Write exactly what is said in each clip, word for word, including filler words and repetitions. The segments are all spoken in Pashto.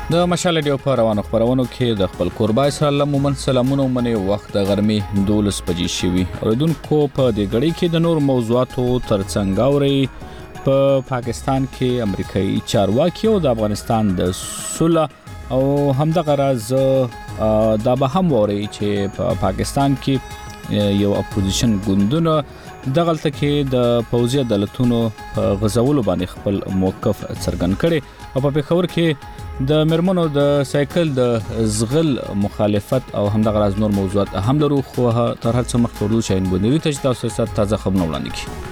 د مشال ډیو په روانو خبرونو کې د خپل قربای سره لمومن سلامونه منې وخت د غرمې دولس بجې شوي اوریدونکو په دې غړي کې د نور موضوعاتو ترڅنګ اوري په پاکستان کې امریکایي چارواکي او د افغانستان د صلح او همدغه راز دا به هم ووري چې په پا پاکستان کې یو اپوزیشن ګوندونه دغلته کې د پوځي عدالتونو غزولو باندې خپل موقف څرګند کړي او په پیښور کې د مرمنو د سایکل د زغل مخالفت او همدغه راز نور موضوعات هم لرو خو تر هر څه مخکې ورو شاین بونوي ته تاسو سره تازه خبرونه وړاندې کړي.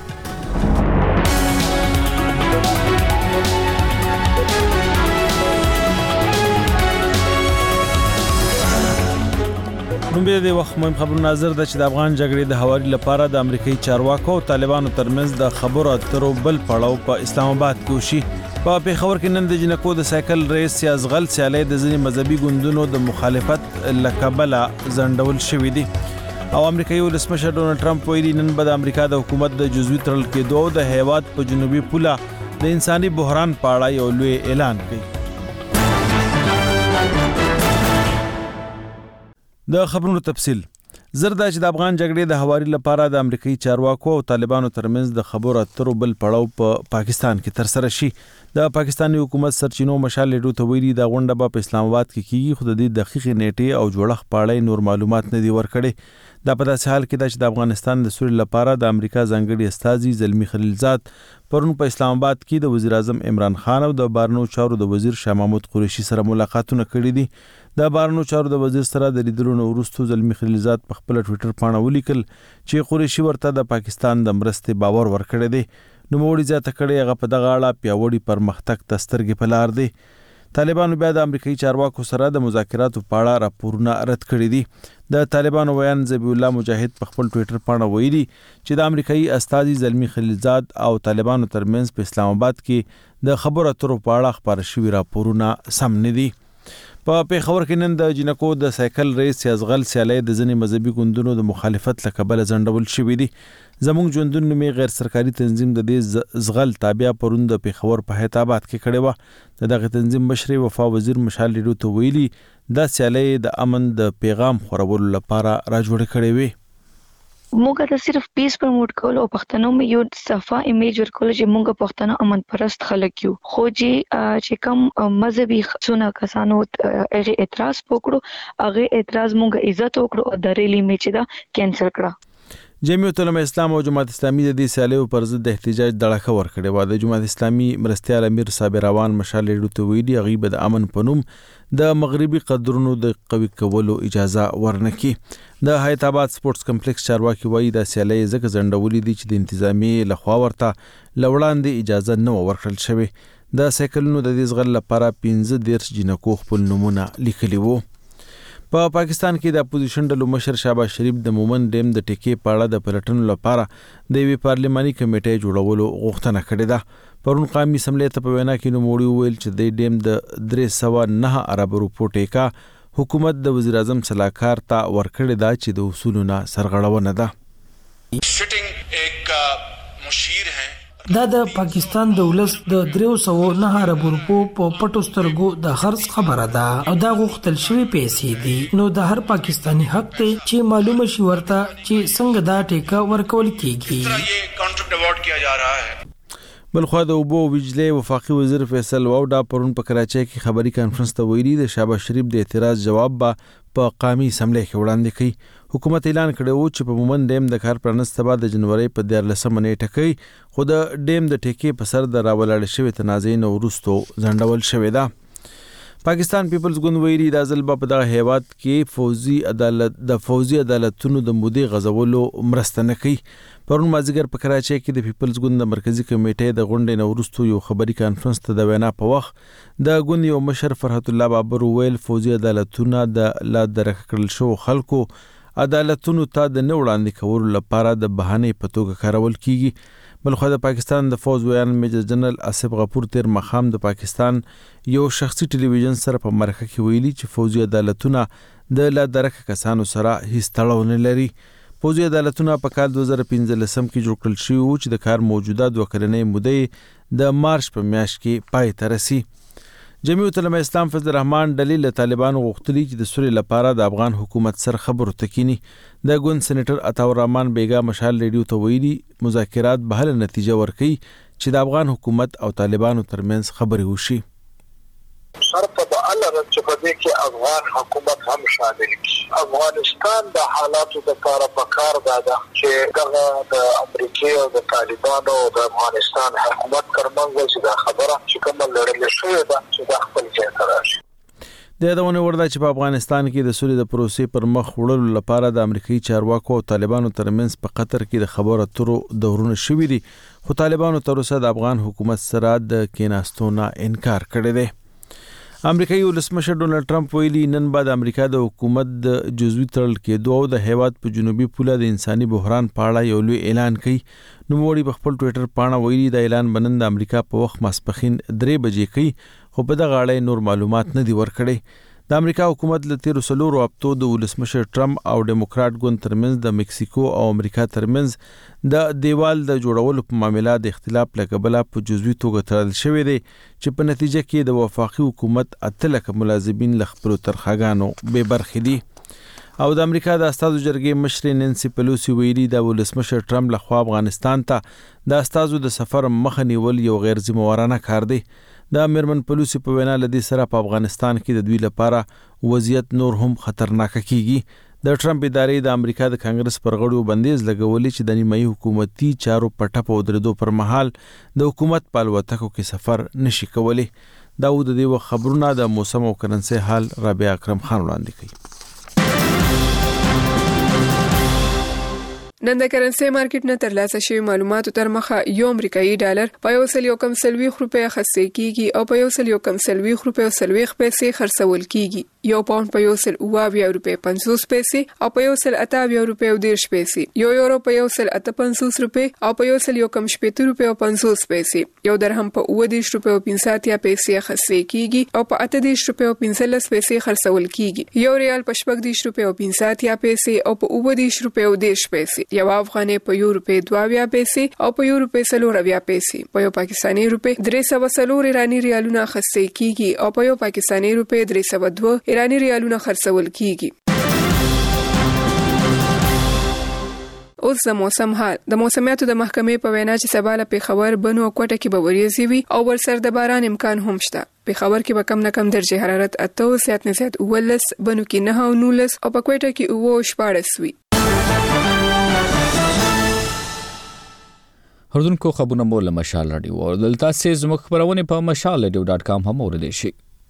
نو به د وخت مهم خبرو نظر د چې د افغان جګړې د حوالې لپاره د امریکایي چارواکو او طالبانو ترمنځ د خبرو اترو بل پړاو په اسلام آباد کې وشي. په پیښور کې نن د جنکو د سایکل ریس یا زغل سیالي د ځینې مذهبي ګوندونو د مخالفت لکبله زندول شوې دي او امریکایي ولسمشر ډونالد ټرمپ ویلي نن به د امریکا د حکومت د جزوي تړل کېدو د هیواد په جنوبي پوله د انساني بحران په اړه یو لوی اعلان کړي. د خبرونو تفصیل زردا چې د افغان جګړې د حوالې لپاره د امریکایي چارواکو او طالبانو ترمنځ د خبرو اترو بل پړاو په پا پاکستان کې تر سره شي. د پاکستاني حکومت سرچینو مشال لیډو ته ویلي د غونډه په اسلام آباد کې کیږي خو د دې دقیق نیټه او جوړښت په اړه نور معلومات نه دي ورکړي. دا په داسې حال کې چې د افغانستان د سولې لپاره د امریکا ځانګړي استازي زلمی خلیلزاد پرون په اسلام آباد کې د وزیر اعظم عمران خان او د بارنو چارو د وزیر شاه محمود قریشي سره ملاقاتونه کړي دي. د بارنو چارو د وزیر سره د لیدلو وروسته زلمی خلیلزاد په خپل ټوئیټر باندې ولیکل چې قریشي ورته د پاکستان د مرستې باور ورکړی دی. نو موړي ځاته کړي هغه په دغه اړه پیاوړي پرمختګ تسترګې په لار دی. طالبانو بیا د امریکایي چارواکو سره د مذاکراتو په اړه راپورونه رد کړي دي. د طالبانو ویان ذبیح الله مجاهد په خپل ټوئیټر باندې ویلي چې د امریکایي استازي زلمی خلیلزاد او طالبانو ترمنځ په اسلام آباد کې د خبرو اترو په اړه خبر شوي راپورونه سم نه دي. په پیښور کې نن د جنکو د سایکل ریس یا زغل سیالي د ځینې مذهبي ګوندونو د مخالفت لکبله زندول شوې دي. زموږ ژوندون نومي غیر سرکاري تنظیم د دې زغل تابع پرون د پیښور په حیات آباد کې کړې و. د دغه تنظیم مشر وفا وزیر مشال لیډو ته ویلي دا سیالي د امن د پیغام خورولو لپاره راجوړې کړې وي. موږ ته صرف پیس پروموټ کول او پښتنو مې یو صفه ایمیج ورکول چې موږ پښتنو امن پرست خلک یو خو چې کوم مذهبي څونه کسانو هغه اعتراض وکړو هغه اعتراض موږ عزت وکړو او د ریلی میچ دا کینسل کړه. جمعیت علماء اسلام او جماعت اسلامي د دې سیالیو پر ضد د احتجاج دړه ورکړې و. د جماعت اسلامي مرستیال امیر صابر روان مشال لیډو ته ویلي هغه د امن پنوم د مغربي قدرونو د قوي کولو اجازه ورنکي. د حیات آباد سپورتس کمپلیکس چارواکي وایي د سیالي زکه زندولې دي چې د انتظامی لخوا ورته لوړاندې اجازه نه ورکړل شوی. د سایکلونو د دې زغل لپاره پنځه دیرش جنکو خپل نمونه لیکلي وو. په پا پاکستان کې د اپوزیشن ډلو مشر شهباز شریف د مومن ډیم د ټیکې په اړه د پلټنو لپاره د یوې پارلماني کمیټې جوړولو غوښتنه کړې ده. پرون قومي اسمبلی ته په وینا کې نوموړي وویل چې د ډیم د درې سوه نه ارب روپو ټیکه حکومت د وزیر اعظم صلاحکار ته ورکړې ده چې د اصولو نه سرغړونه ده. دا د پاکستان د ولس د درې سوه نه ارب روپو په پټو سترګو د خرڅ خبره ده او دا غوښتل شوی پیسې دي. نو د هر پاکستانی حق دی چې معلومه شي ورته چې څنګه دا ټیکه ورکول کیږي. بلخوا د اوبو وجلې وفاقي وزیر فیصل واوډا پرون په کراچۍ کې خبري کانفرنس ته ویلي د شهباز شریف د اعتراض جواب به په قومي اسمبلی کې وړاندې کړي. حکومت اعلان کړی و چې په مومن ډیم د کار پرانست بعد د جنوري په دیارلسمه نیټه کې خو د ډیم د ټیکې په سر د راولاړ شوی تنازع نه وروسته ځنډول شوی ده. پاکستان پیپلز ګوند ویلي د ځل په دغه هیواد کې فوزي عدالت د فوزي عدالتونو د مودې غزولو مرسته نه کوي. پرون مازیګر په کراچۍ کې د پیپلز ګوند د مرکزی کمیټې د غونډې نه وروسته یو خبري کانفرنس ته د وینا په وخت د ګوند یو مشر فرحت الله بابر ویل فوزي عدالتونه د لا درک کړل شو خلکو عدالتونو ته د نه وړاندې کولو لپاره د بهانې په توګه کارول کیږي. بلخو د پاکستان د فوز ویان میجر جنرال آصف غفور تیر مخام د پاکستان یو شخصي ټلویزیون سره په مرکه کې ویلي چې فوزي عدالتونه د لا درک کسانو سره هیڅ تړاو نه لري. فوزي عدالتونه په کال دوه زره پنځلسم کې جوړ کړل شوي وو چې د کار موجوده دوه کلنۍ مودې د مارچ په میاشت کې پای ته رسي. جمعیت العلماء اسلام فضل الرحمن دلیل طالبانو غوښتلی چې د سولې لپاره د افغان حکومت سره خبرو تکینی. د ګوند سېنیټر عطاور رحمان بیگا مشال ریډیو ته ویلي مذاکرات به هله نتیجه ورکړي چې د افغان حکومت او طالبانو ترمنځ خبرې وشي. شرط به الله چې په دې کې افغان حکومت هم شامل شي. افغانستان د حالاتو د لپاره پکار ده چې دغه د امریکا او د طالبانو او د افغانستان حکومت ترمنځ چې دا خبره چې کومه لړل شوې ده چې د خپل ځای ته راشي. د یادونه ورده چې په افغانستان کې د سولې د پروسې پر مخ وړلو لپاره د امریکایي چارواکو او طالبانو ترمنځ په قطر کې د خبرو اترو دورونه شوي دي، خو طالبانو تر اوسه د افغان حکومت سره د کېناستو نه انکار کړی دی. امریکایي ولسمشر ډونالد ټرمپ ویلي نن بعد امریکا د حکومت د جزوي تړل کېدو او د هیواد په جنوبي پوله د انساني بحران په اړه یو لوی اعلان کوي. نوموړي په خپل ټوئیټر پاڼه ویلي د اعلان بنن د امریکا په وخت ماسپښین درې بجې کوي، خو په دغه اړه نور معلومات نه دي ورکړي. د امریکا حکومت له تیرو څلورو هفتو د ولسمشر ټرمپ او ډیموکرات ګوند ترمنځ د مکسیکو او امریکا ترمنځ د دیوال د جوړولو په معاملې د اختلاف له کبله په جزوي توګه تړل شوی دی چې په نتیجه کې د وفاقي حکومت اته لکه ملازمین له خپلو ترخاګانو بې برخې دي. او د امریکا د استازو جرګې مشر نانسي پیلوسی ویلي د ولسمشر ټرمپ لخوا افغانستان ته د استازو د سفر مخه نیول یو غیر ذمہوارانه کار دی. د میرمن پیلوسی په وینا لدی سره په افغانستان کې د دوی لپاره وضعیت نور هم خطرناک کیږي. د ټرمپ ادارې د امریکا د کانګرس پر غړو بندیز لګولې چې د نیمایي حکومتي چارو پټه په درېدو پر مهال د حکومت په الوتکو کې سفر نشي کولی. دا و د دې خبرونه د موسم او کرنسي حال رابعه اکرم خان وړاندې کوي. نن د کرنسي مارکیټ نه ترلاسه شوی معلوماتو تر مخه یو امریکایي ډالر په یو سل یو کم سلويخ روپیا خرڅ کیږي او په یو سل یو کم سلويخ روپیا سلويخ پیسې خرڅول کیږي. یو پاوند په یو سل اویا روپیا پنځوس پیسې او په یو سل اته روپیا دیرش پیسې. یو یورو په یو سل اته پنځوس روپیا او په یو سل یو کم شپږ روپیا پنځوس پیسې. یو درهم په اوه دیرش روپیا پنځه پیسې خرڅ کیږي او په اته دیرش روپیا پنځلس پیسې خرڅول کیږي. یو ریال په شپږ دیرش روپیا پنځه پیسې او په اوه دیرش روپیا دیرش پیسې. یو افغاني په یو روپیا دوه پیسې او په یو روپیا څلور پیسې. په یو پاکستاني روپیا درې سوه څلور ایرانی ریالونه خرڅ کیږي او په یو پاکستاني روپیا درې سوه دوه ایرانی ریالونه خرڅول کیږي. اوس د موسم حال. د موسمیاتو د محکمې په وینا چې سبا له پیښور بنو او کوټه کې به وریځي وي او ورسره د باران امکان هم شته. پیښور کې به کم نه کم درجه حرارت اته زیات نه زیات اوولس، بنو کې نه او نولس او په کوټه کې اوه او شپاړس وي. هردونکو خبرونه مو له مشال رادیو او دلته سه زموږ خبرونه په مشال رادیو ډاټ کام هم اوریدئ شئ.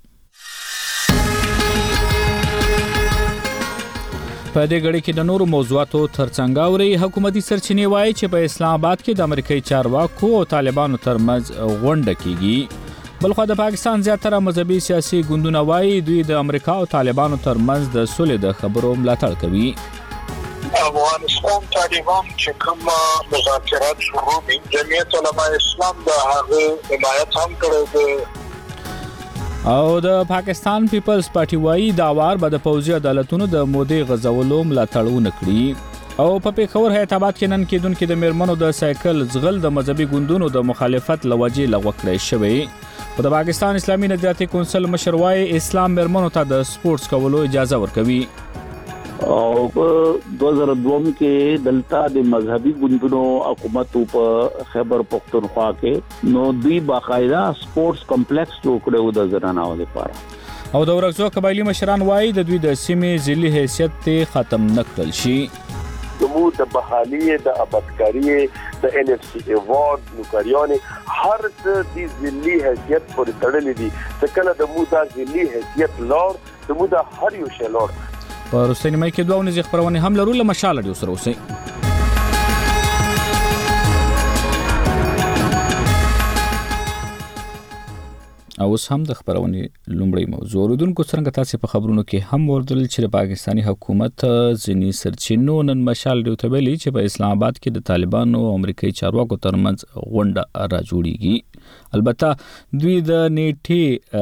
په دې غړي کې د نورو موضوعاتو ترڅنګ اوري حکومتي سرچینې وایي چې په اسلام آباد کې د امریکایي چارواکو او طالبانو ترمنځ غونډه کیږي. بلخو د پاکستان زیاتره مذهبي سیاسي ګوندونه وایي دوی د امریکا او طالبانو ترمنځ د صلح د خبرو ملاتړ کوي. افغانستان طالبان چې کوم مذاکرات شروع دي، جمعیت علماء اسلام د هغه حمایت هم کړی دی او د پاکستان پیپلز پارټي وایي دا وار به د پوځي عدالتونو د مودې غزولو ملاتړ وکړي. او په پیښور هیات آباد کې نن کېدونکو د میرمنو د سایکل ځغل د مذهبي ګوندونو د مخالفت لوجې لغوه کړی شوی. په د پاکستان اسلامي نظریاتي کونسل مشر وایي اسلام میرمنو ته د سپورتس کولو اجازه ورکوي. او په دوه زره دوه کې دلته د مذهبي ګوندونو حکومت په خیبر پختونخوا کې نو دوی باقاعده سپورتس کمپلیکس جوړ کړو د زنانو لپاره. او د ورغزو قبایلی مشران وایي د دوی د سیمې ځلي حیثیت ته ختم نکړل شي. دمو د بحالی د ابدکاری د ان اف سی ایوارد نوکریانی هر څه د ځلي حیثیت پورې تړلې دي. چې کله د مو د ځلي حیثیت لور د مو د هر یو شی لور په روسي نیمه کې دوه ونې خبرونه هم لرو له مشال رادیو سره اوسئ. اوس هم د خبرونه لومړی موضوع اوریدونکو څنګه تاسو په خبرونو کې هم وردل چې پاکستانی حکومت ځینی سرچینو نن مشال رادیو ته ویلي چې په اسلام آباد کې د طالبانو او امریکایي چارواکو ترمنځ غونډه را جوړیږي. البته دوی د نیټه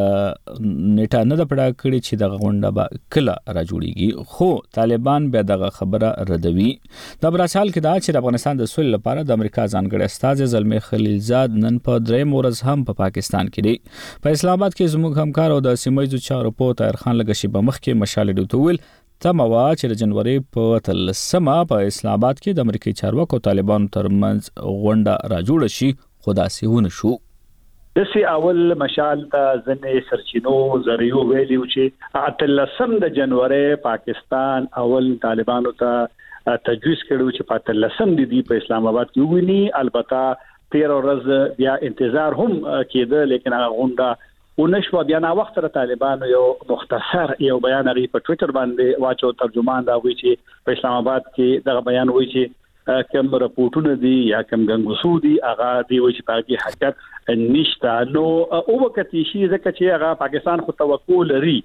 نیټه نه د پړه کړی چې د غونډه به کله را جوړیږي، خو طالبان بیا دغه خبره ردوي. د براشال کې دا چې د افغانستان د سولې لپاره د امریکا ځانګړی استازی زلمی خلیلزاد نن په دریم ورځ هم په پاکستان کې دی. په اسلام آباد کې زموږ همکار او د سیمایي چارو په طاهر خان لګشي په مخ کې مشال ډوتول تموا چې د جنوري په تلسمه په اسلام آباد کې د امریکای چارواکو طالبانو ترمنځ غونډه را جوړه شي، خدا سي ونه شو. دسی اول مشال ته ځنې سرچینو زریو ویلیو چې اتلسم د جنوري پاکستان اول طالبانو ته تجویز کړو چې په اتلسم د دې په اسلام آباد کې ویني. البته تیر ورځ بیا انتظار هم کېده، لیکن هغه غونډه ونشو. بیا نا وخت را طالبانو یو مختصر یو بیان غي په ټوئیټر باندې واچو، ترجمان دا وی چې په اسلام آباد کې دغه بیان وی چې کوم راپورټونه دي یا کوم غنګوسو دي هغه دی وی چې پاکي حقیقت نشته. نو او وخت شي ځکه چې هغه پاکستان خو توقع لري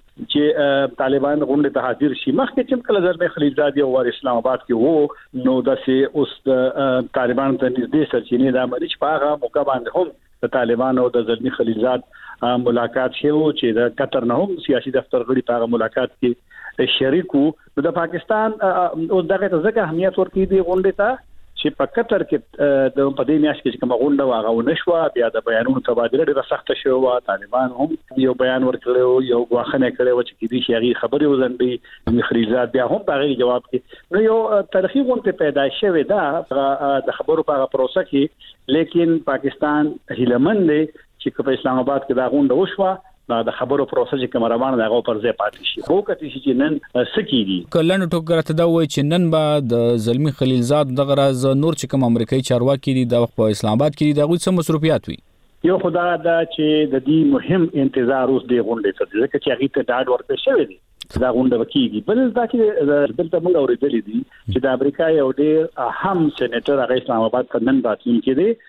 چې طالبان غونډه ته حاضر شي. مخکې چې کله زلمی خلیلزاد یو ور اسلام آباد کې وو، نو داسې اوس طالبان ته نږدې سرچینې د امریکا په هغه موقع باندې هم د طالبان او د زلمی خلیلزاد ملاقات شو چې د قطر نه هم سیاسي دفتر غړي په ملاقات کې شریکو. د پاکستان او دغه ځکه اهمیت ورکړي دی غونډه ته چې په قطر کې د په دې میاشت کې کوم غونډه واغه ونشو. بیا د بیانونو تبادله ډیره سخته شوه. طالبان هم یو بیان ورکړو، یو غواخنه کړو چې کدي شي خبري وزندي خلیلزاد بیا هم په جواب کې نو یو تاریخي غونډه پیدا شوه دا د خبرو په پروسه کې. لیکن پاکستان هیلمن دی چې په اسلام آباد کې دا غونډه وشوه، د خبرو پروسه چې کوم روان دغه پر ځای پاتې شي. خو کته شي چې نن سکیږي کلن ټوکرته دا وای چې نن به د زلمی خلیلزاد دغه راز نور چې کوم امریکایي چارواکي دي د په اسلام آباد کې دغه څه مصروفیات وي. یو خدای دا چې د دې مهم انتظار اوس دی غونډه ته ځکه چې هغه ته ډاډ ورکړی شوی دی دا غونډه وکړي. بل دا چې دلته موږ اورېدلې دي چې د امریکا یو ډېر اهم سېنیټر هغه اسلام آباد ته نن راتلونکی دی.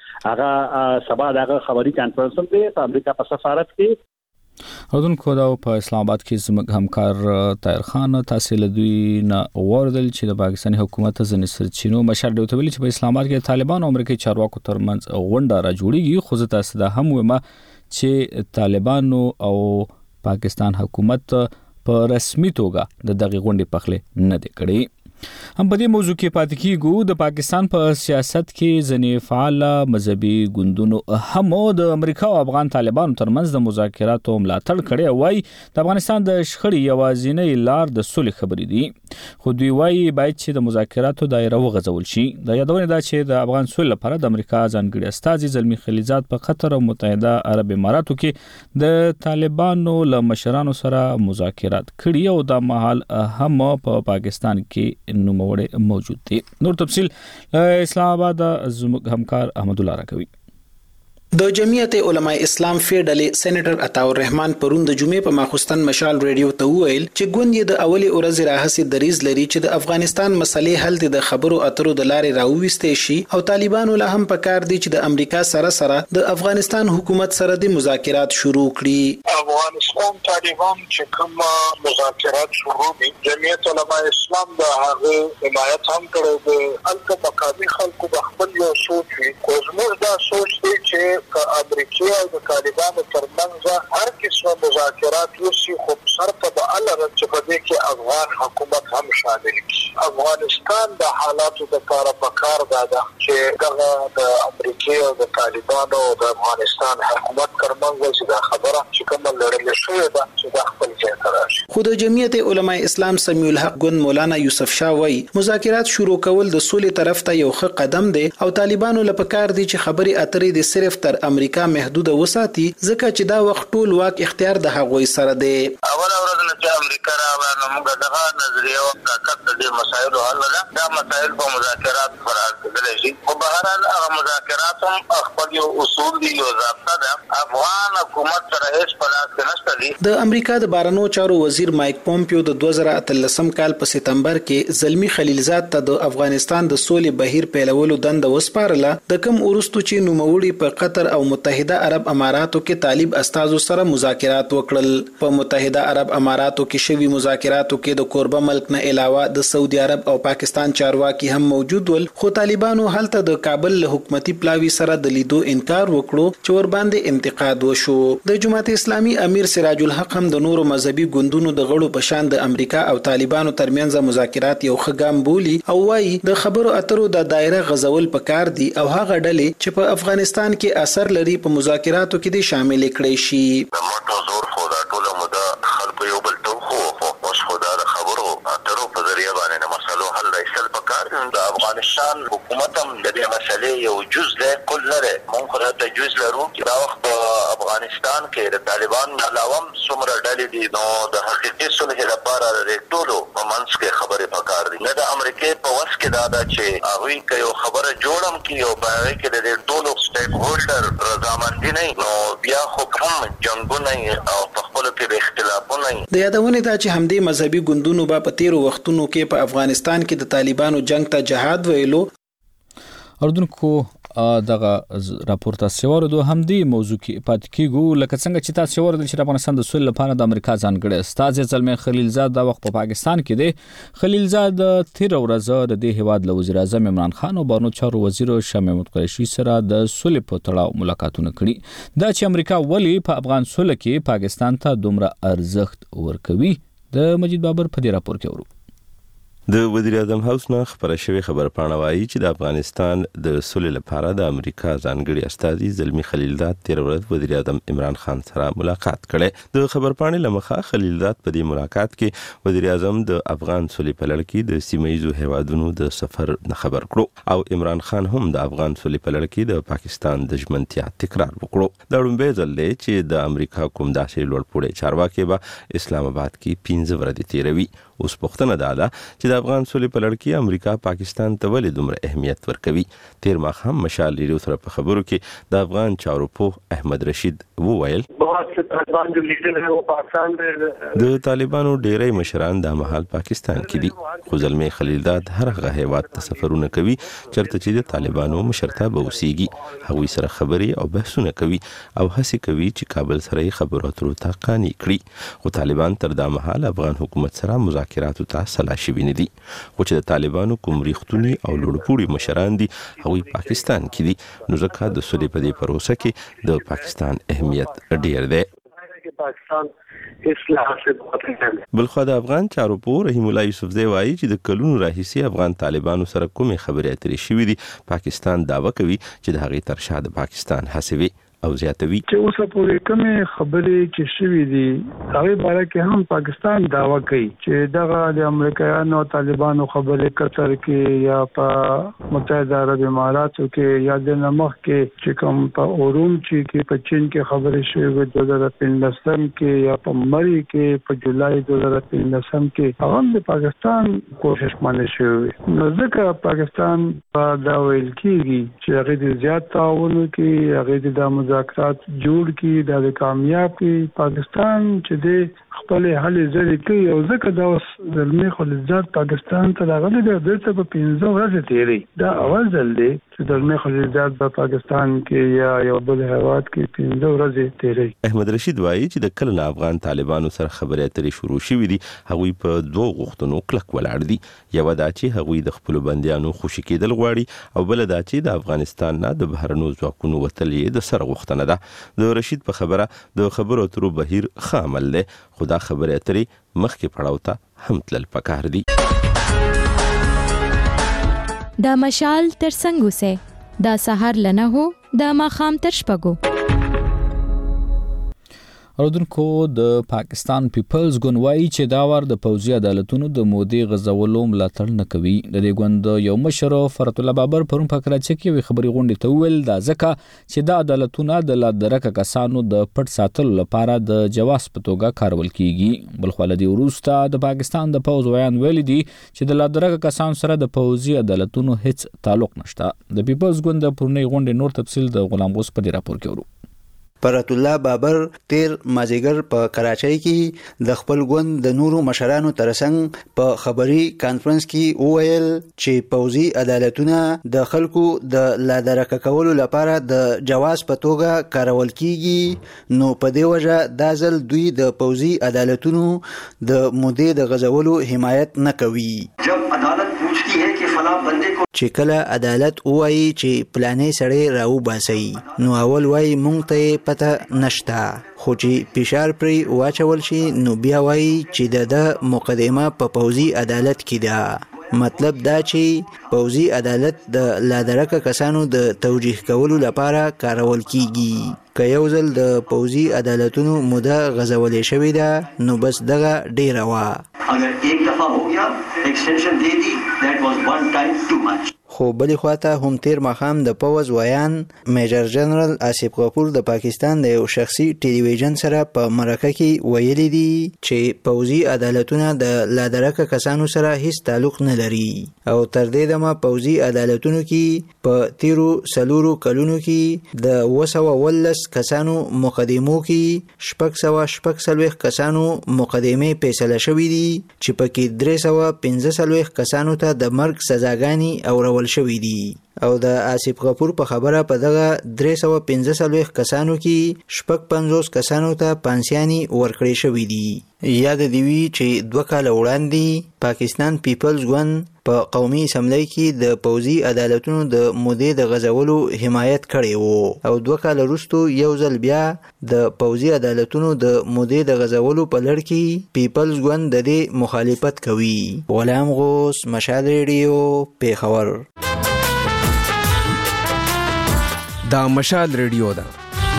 هغه سبا دغه خبري کانفرنس دی په امریکا په سفارت کې. اردن کو دا په اسلام آباد کې زموږ همکار طاهر خان تحصیل دوی نه وردل چې د پاکستاني حکومت ځنې سرچینو مشر ډوتویل چې په اسلام آباد کې طالبان او امریکایي چارواکو ترمنځ غونډه را جوړیږي. خو زه تاسو دا هم وایم چې طالبانو او پاکستان حکومت په رسمي توګه د دغه غونډې پخله نه دی کړی. هم په دې موضوع کې پاتې کیږو. د پاکستان په سیاست کې ځنې فعال مذهبي ګوندونو هم د امریکا او افغان طالبانو ترمنځ د مذاکراتو ملاتړ کړی وای. د افغانستان د شخړې یوازینۍ لار د صلح خبرې دي، خو دوی وایي باید چې د مذاکراتو دایره وغځول شي. د یادونه ده چې د افغان صلح لپاره د امریکا ځانګړي استازي زلمی خلیلزاد په قطر او متحده عرب اماراتو کې د طالبانو له مشرانو سره مذاکرات کړي او د مهال هم په پاکستان کې نوموړی موجود دی. نور تفصیل اسلام آباد زموږ همکار احمد الله راکوي. د جمعیت علماء اسلام فیډرل سېنیټر عطا الرحمن پرون د جمعې په ماخوستن مشال ریډیو ته ویل چې ګوند یې د اولي ورځې راهسي دریز لري چې د افغانستان مسلې حل د خبرو اترو د لارې راوويستې شي او طالبانو له هم پکار دي چې د امریکا سره سره د افغانستان حکومت سره د مذاکرات شروع کړي. افغانستان طالبان چې کوم مذاکرات شروع دي جمعیت علماء اسلام د هغه حمایت هم کړو. د الکه مقامی خلکو د خپل یو سوچ وي، کوزموس دا سوچ دی چې امریکا او د طالبانو ترمنځ هر قسمه مذاکرات وشي، خو شرط به الله چې په دې کې افغان حکومت هم شامل شي. افغانستان د حالاتو د لپاره پکار ده چې دغه د امریکا او د طالبانو او د افغانستان حکومت ترمنځ د خبره چې کومه لړل شوې ده چې د خپل ځای ته راشي. خو د جمعیت علماء اسلام سمیع الحق ګوند مولانا یوسف شاه وایي مذاکرات شروع کول د سولې طرف ته یو ښه قدم دی او طالبانو لپاره پکار دي چې خبري اترې د صرف تر امریکا محدوده وساتي ځکه چې دا وخت ټول واک اختیار د هغوی سره دی. اول اورز نه چې امریکا راغله موږ دغه نظریه او طاقت د مسایلو حل ده. دا مسایل په مذاکرات فرار کېدل شي. خو به هر حال هغه مذاکرات هم خپل یو اصول دي، یو ضابطه ده. افغان حکومت سره هیڅ پلاس نشته دي. د امریکا د بهرنیو چارو وزیر مایک پومپیو د دوه زره اتلسم کال په سپتمبر کې زلمی خلیلزاد ته د افغانستان د سولې بهیر پیلولو دنده وسپارله. د کوم ورستو چې نوموړي په قطر او متحده عرب اماراتو کې طالب استازو سره مذاکرات وکړل. په متحده عرب امارات اماراتو کې شوی مذاکراتو کې د کوربه ملک نه علاوه د سعودي عرب او پاکستان چارواکي هم موجود ول، خو طالبانو هلته د کابل له حکومتي پلاوي سره د لیدو انکار وکړو چې ور باندې انتقاد وشو. د جماعت اسلامي امیر سراج الحق هم د نورو مذهبي ګوندونو د غړو په شان د امریکا او طالبانو ترمنځ مذاکرات یو ښه ګام بولي او وايي د خبرو اترو د دایره غزول پکار دي او هغه ډلې چې په افغانستان کې اثر لري په مذاکراتو کې دي شامل کړي شي. موږ زور خو دا ټول مده خلکو یو بل ته خو اوس خو دا خبرو اترو په ذریعہ باندې مسلو حل ایستل پکار دي. د افغانستان حکومت هم د دې مسلې یو جز ده، کل نه ده. موږ خو ته جز لرو چې دا وخت په افغانستان کې د طالبان علاوه څومره ډلې دي، نو د حقیقي صلح لپاره د ټولو په منځ کې خبرې پکار دي. نه د امریکای په وس کې دا ده چې هغوی که یو خبره جوړم کړي او په هغې کې د ټولو سټیک هولډر رضامندي نه وي، نو بیا خو هم جنګونه او په خپلو کې د اختلافونه. د یادونې دا چې همدې مذهبي ګوندونو به په تیرو وختونو کې په افغانستان کې د طالبانو جنگ ته جهاد ویلو. اردوونکو دغه راپورته سیوار دو همدې موضوع کې پاتې کیږو، لکه څنګه چې تاسو ورته چې افغانستان د سولې لپاره د امریکا ځانګړي استاد زلمی خلیلزاد د وخت په پاکستان کې دی. خلیلزاد تیر ورځ د دې هواد له وزیر اعظم عمران خان او بانو چارو وزیر شاه محمود قریشي سره د سولې په تړاو ملاقاتونه کړي. دا چې امریکا ولی په افغان سولې کې پاکستان ته دومره ارزښت ورکوي، د مجید بابر په دې راپور کې ورو. د وزیر اعظم هاوس نه خبره شوې خبرپاڼه وایي چې د افغانستان د سولې لپاره د امریکا ځانګړي استازي زلمی خلیلزاد تیر ورځ وزیر اعظم عمران خان سره ملاقات کړي. د خبرپاڼې لمخه خلیلزاد په دې ملاقات کې وزیر اعظم د افغان سولې په لړ کې د سیمه‌ییزو هیوادونو د سفر نه خبر کړو او عمران خان هم د افغان سولې په لړ کې د پاکستان د ژمنتیا تکرار وکړو. دا لومبه ځل دی چې د امریکا کوم داسې لوړپوړی چارواکي به اسلام آباد کې پنځه ورځې تیروي. اوس پوښتنه دا ده چې د افغان سولې په لړ کې امریکا پاکستان ته ولې دومره اهمیت ورکوي. تیر ماښام مشال ریډیو سره په خبرو کې د افغان چارو پوه احمد رشید وویل د طالبانو ډیری مشران د مهال پاکستان کې دي، خو زلمی خلیلزاد هر هغه هیواد ته سفرونه کوي چرته چې د طالبانو مشرتابه اوسېږي، هغوی سره خبرې او بحثونه کوي او هڅې کوي چې کابل سره خبرو اترو ته قانع کړي. خو طالبان تر دا مهال افغان حکومت سره مذاکراتو ته سلا شوي نه دي، خو چې د طالبانو کوم ریښتوني او لوړپوړي مشران دي هغوی پاکستان کې دي، نو ځکه د سولې په دې پروسه کې د پاکستان اهمیت ډیر دی. بلخو د افغان چارو پوه رحیم الله یوسفزی وایي چې د کلونو راهیسې افغان طالبانو سره کومې خبرې اترې شوې دي، پاکستان دعوه کوي چې د هغې تر شا د پاکستان هڅې او زیاتوي. چې اوسه پورې کومې خبرې چې شوې دي هغه باره کې هم پاکستان دعوه کوي چې دغه د امریکایانو او طالبانو خبرې قطر کې یا په متحده عرب اماراتو کې یا د نمخ کې چې کوم په اوروم چې په چین کې خبرې شوې وي دوه زره پنځلسم کې یا په مری کې په جولای دوه زره پنځلسم کې هغه د پاکستان کوشش باندې شوې، نو ځکه پاکستان په دا ویل کېږي چې هغه د زیات تعاون کوي، هغه د مذاکرات جوړ کی د کامیاب کی پاکستان چې د خپل حل زری کوي او ځکه دا زلمی خلیلزاد پاکستان ته راغلی دی درته په پنځه ورځې تیری. دا اول ځل دی چې زلمی خلیلزاد په پاکستان کې یا یو بل هیواد کې پنځه ورځې تیری. احمد رشید وایي چې د کله افغان طالبانو سره خبرې اترې شروع شوې دي هغوی په دوه غوښتنو کلک ولاړ دي. یو دا چې هغوی د خپل بندیانو خوشي کېدل غواړي او بل دا چې د افغانستان نه د بهرنیو ځواکونو وتل یې د سره غوښتنه ده. د رشید په خبره د خبرو اترو بهیر ښه عمل دی، خو دا خبرې اترې مخکې پړاو ته هم تلل پکار دي. دا مشال تر څنګه سه دا سحر لنه هو دا ماخام تر شپږو. اردوونکو د پاکستان پیپلز ګوند وایي چې دا وار د پوځي عدالتونو د مودې غځولو ملاتړ نه کوي. د دې ګوند یو مشر فرت الله بابر پرون په کراچۍ کې یوې خبري غونډې ته وویل دا ځکه چې دا عدالتونه د لا درکه کسانو د پټ ساتلو لپاره د جواز په توګه کارول کیږي. بلخو له دې وروسته د پاکستان د پوځ ویان ویلي دي چې د لا درکه کسانو سره د پوځي عدالتونو هیڅ تعلق نشته. د پیپلز ګوند د پرونی غونډې نور تفصیل د غلام غوث په دې راپور کې ورو. فرات الله بابر تیر مازیګر په کراچۍ کې د خپل ګوند د نورو مشرانو ترڅنګ په خبري کانفرنس کې وویل چې پوځي عدالتونه د خلکو د لادرکه کولو لپاره د جواز په توګه کارول کیږي، نو په دې وجه دا ځل دوی د پوځي عدالتونو د مودې د غزولو حمایت نه کوي. جب عدالت پوچھتی ہے کہ فلاں بندے کو چې کله عدالت وایي چې پلانې سړی راو باسي، نو اول وایي مونږ ته پته نشته، خو چې فشار پرې واچول شي نو بیا وایي چې د مقدمه په پوځي عدالت کې ده. مطلب دا چې پوځي عدالت د لادرکه کسانو د توجیه کولو لپاره کارول کیږي. که یو ځل د پوځي عدالتونو موده غزولې شوې ده نو بس دغه ډیره وه. اگر ایک دفعہ ہو گیا ایکسٹینشن دے دی that was one time too much. خو بلې خواته هم تیر ماښام د پوځ ویان میجر جنرال آصف غفور د پاکستان د یو شخصي ټلویزیون سره په مرکه کې ویلي دي چې پوځي عدالتونه د لادرکه کسانو سره هیڅ تعلق نه لري، او تر دې دمه پوځي عدالتونو کې په تیرو سلورو کلونو کې د اوه سوه اوولس کسانو مقدمو کې شپږ سوه شپږ څلوېښت کسانو مقدمې فیصله شوي دي، چې پکې درې سوه پنځه څلوېښت کسانو ته د مرګ سزاګانې اورول شوي دي، او د آصف غفور په خبره په دغه درې سوه پنځه څلوېښت کسانو کې شپږ پنځوس کسانو ته پانسیانې ورکړې شوي دي. یاد دې وي چې دوه کاله وړاندې پاکستان پیپلز ګوند په قومي اسمبلی کې د پوځي عدالتونو د مودې د غزولو حمایت کړی وو، او دوه کاله وروسته یو ځل بیا د پوځي عدالتونو د مودې د غزولو په لړ کې پیپلز ګوند د دې مخالفت کوي. غلام غوث، مشال ریډیو، پیښور. دا مشال ریډیو ده.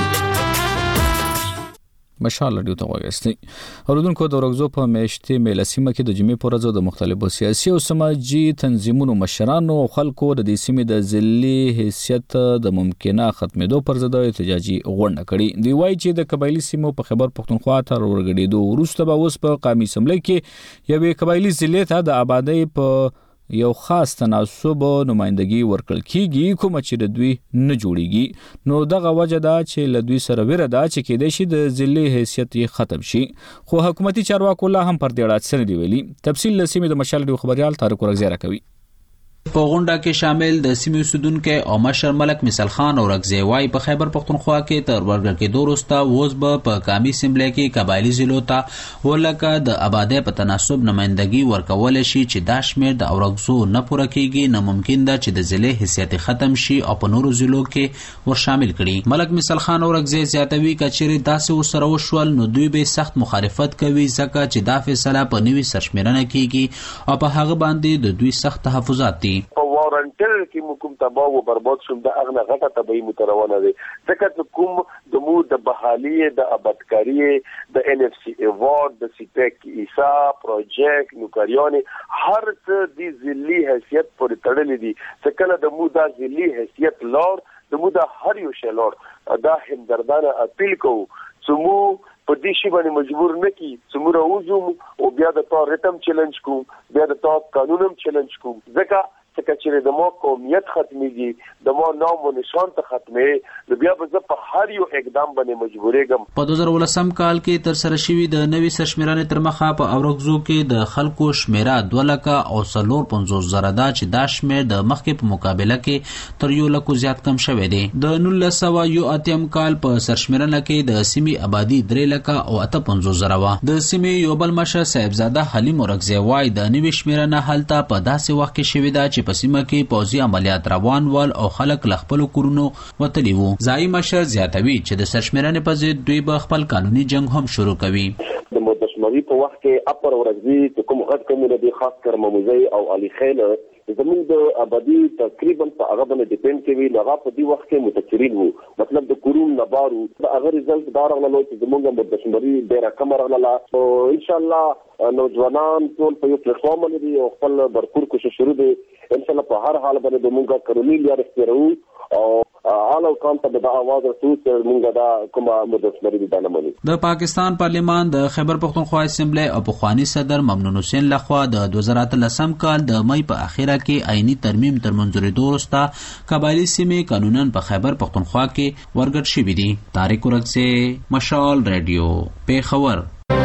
مشال ریډیو ته وایستي. اوردونکو د ورغزو په میاشتې میلسیمه کې د جمعې پر ورځ د مختلفو سیاسي او سماجی تنظیمونو مشرانو او خلکو د دې سیمې د ځلي حیثیت د ممکنه ختمېدو پر ضد احتجاجي غونډه کړې. دی وایي چې د قبایلی سیمو په خیبر پښتونخوا تر ورګډېدو وروسته به اوس په قومي اسمبلی کې یوې قبایلی ضلع ته د آبادۍ په یو خاص تناسب نمائندګي ورکړل کیږي، کوم چې د دوی نه جوړیږي. نو دغه وجه دا چې له دوی سره ویره ده چې کېدای شي د ضلع حیثیت یې ختم شي، خو حکومتي چارواکو لا هم پر دې اړه څه نه دي ویلي. تفصیل له سیمې د مشال ریډیو خبريال طارق ورغزی راکوي. په غونډه کې شامل د سیمې اوسیدونکو او مشر ملک مثال خان اورغزی وايي په خیبر پښتونخوا کې تر ورګړ کې دوه وروسته اوس به په قومي اسمبلی کې قبایلی ضلعو ته ولکه د آبادۍ په تناسب نمائندګي ورکول شي چې دا شمېر د اورغزو نه پوره کېږي، نه ممکن ده چې د ضلع حیثیت ختم شي او په نورو ضلعو کې ور شامل کړي. ملک مثال خان اورغزی زیاتوي کچېرې داسې ورسره وشول نو دوی به سخت مخالفت کوي، ځکه چې دا فیصله په نوي سرشمېرنه کېږي او په هغه باندې د دوی سخت تحفظات دي. په وارنټل کې مو کوم تباہ او برباد شوم د اغنه غټه تبعی متروانه دي، ځکه چې کوم د مو د بحالی د آبادکاری د ان اف سی ایوارد د سیپک ایسا پروجیکټ نوکریانی هر څه د ذلی حیثیت پر تړلې دي، ځکه د مو د ذلی حیثیت لور د مو د هر یو شی لور دا همدردانه اپیل کوو چې مو په دې شی باندې مجبور نه کی چې موږ راوځو او بیا د تا ریتم چیلنج کوم، بیا د تا قانونم چیلنج کوم، ځکه څنګه چې د مو قومیت ختميږي د مو نام او نشان ته ختمه د بیا به په هر یو اقدام باندې مجبورېږم. په دوه زره ولسم کال کې تر سره شوی د نوي سرشمیرانې تر مخه په اورغزو کې د خلکو شمیره دوه لکه او څلور پنځوس زره ده چې دا شمیر د مخکې په مقابله کې تر یو لکو زیات کم شوی دی. د نولس سوه یو اتم کال په سرشمیرنه کې د سیمې آبادی درې لکه او اته پنځوس زره وه. د سیمې یو بل مشر صاحبزاده حلیم اورغزی وايي د نوي شمیرنه هلته په داسې وخت کې شوې ده چې په سیمه کې پوځي عملیات روان ول او خلک له خپلو کورونو وتلي وو. ځایي مشر زیاتوي چې د سرشمیرنې په ضد دوی به خپل قانوني جنګ هم شروع کوي. د مدشمري په وخت کې اپر ورغزي چې کوم غټ کومونه دي خاص کر مموزي او علي خیل زموږ د آبادی تقریبا په هغه باندې ډیپند کوي، هغه په دې وخت کې متکرین وو، مطلب د کورون نه بارو د هغه رزلټ دار غلو چې زموږ د مدشمري ډیره کم راغله. او ان شاء الله نوجوانان ټول په یو پلیټ فارم باندې او خپل برپور کوشش شروع دي، ان شاء الله په هر حال باندې موږ قانوني لار اختیارو او عالم خان ته د اواز رسول چې موږ دا کومه مدثمري دي نه مني. د پاکستان پارلیمان د خیبر پختونخوا اسمبلی او پخوانی صدر ممنون حسین لخوا د دوه زره اتلسم کال د مئی په اخیره کې آئینی ترمیم تر منځورېدو وروسته قبایلي سیمې قانونا په خیبر پختونخوا کې ورګډ شوي دي. طارق ورکزی، مشال ریډیو، پیښور.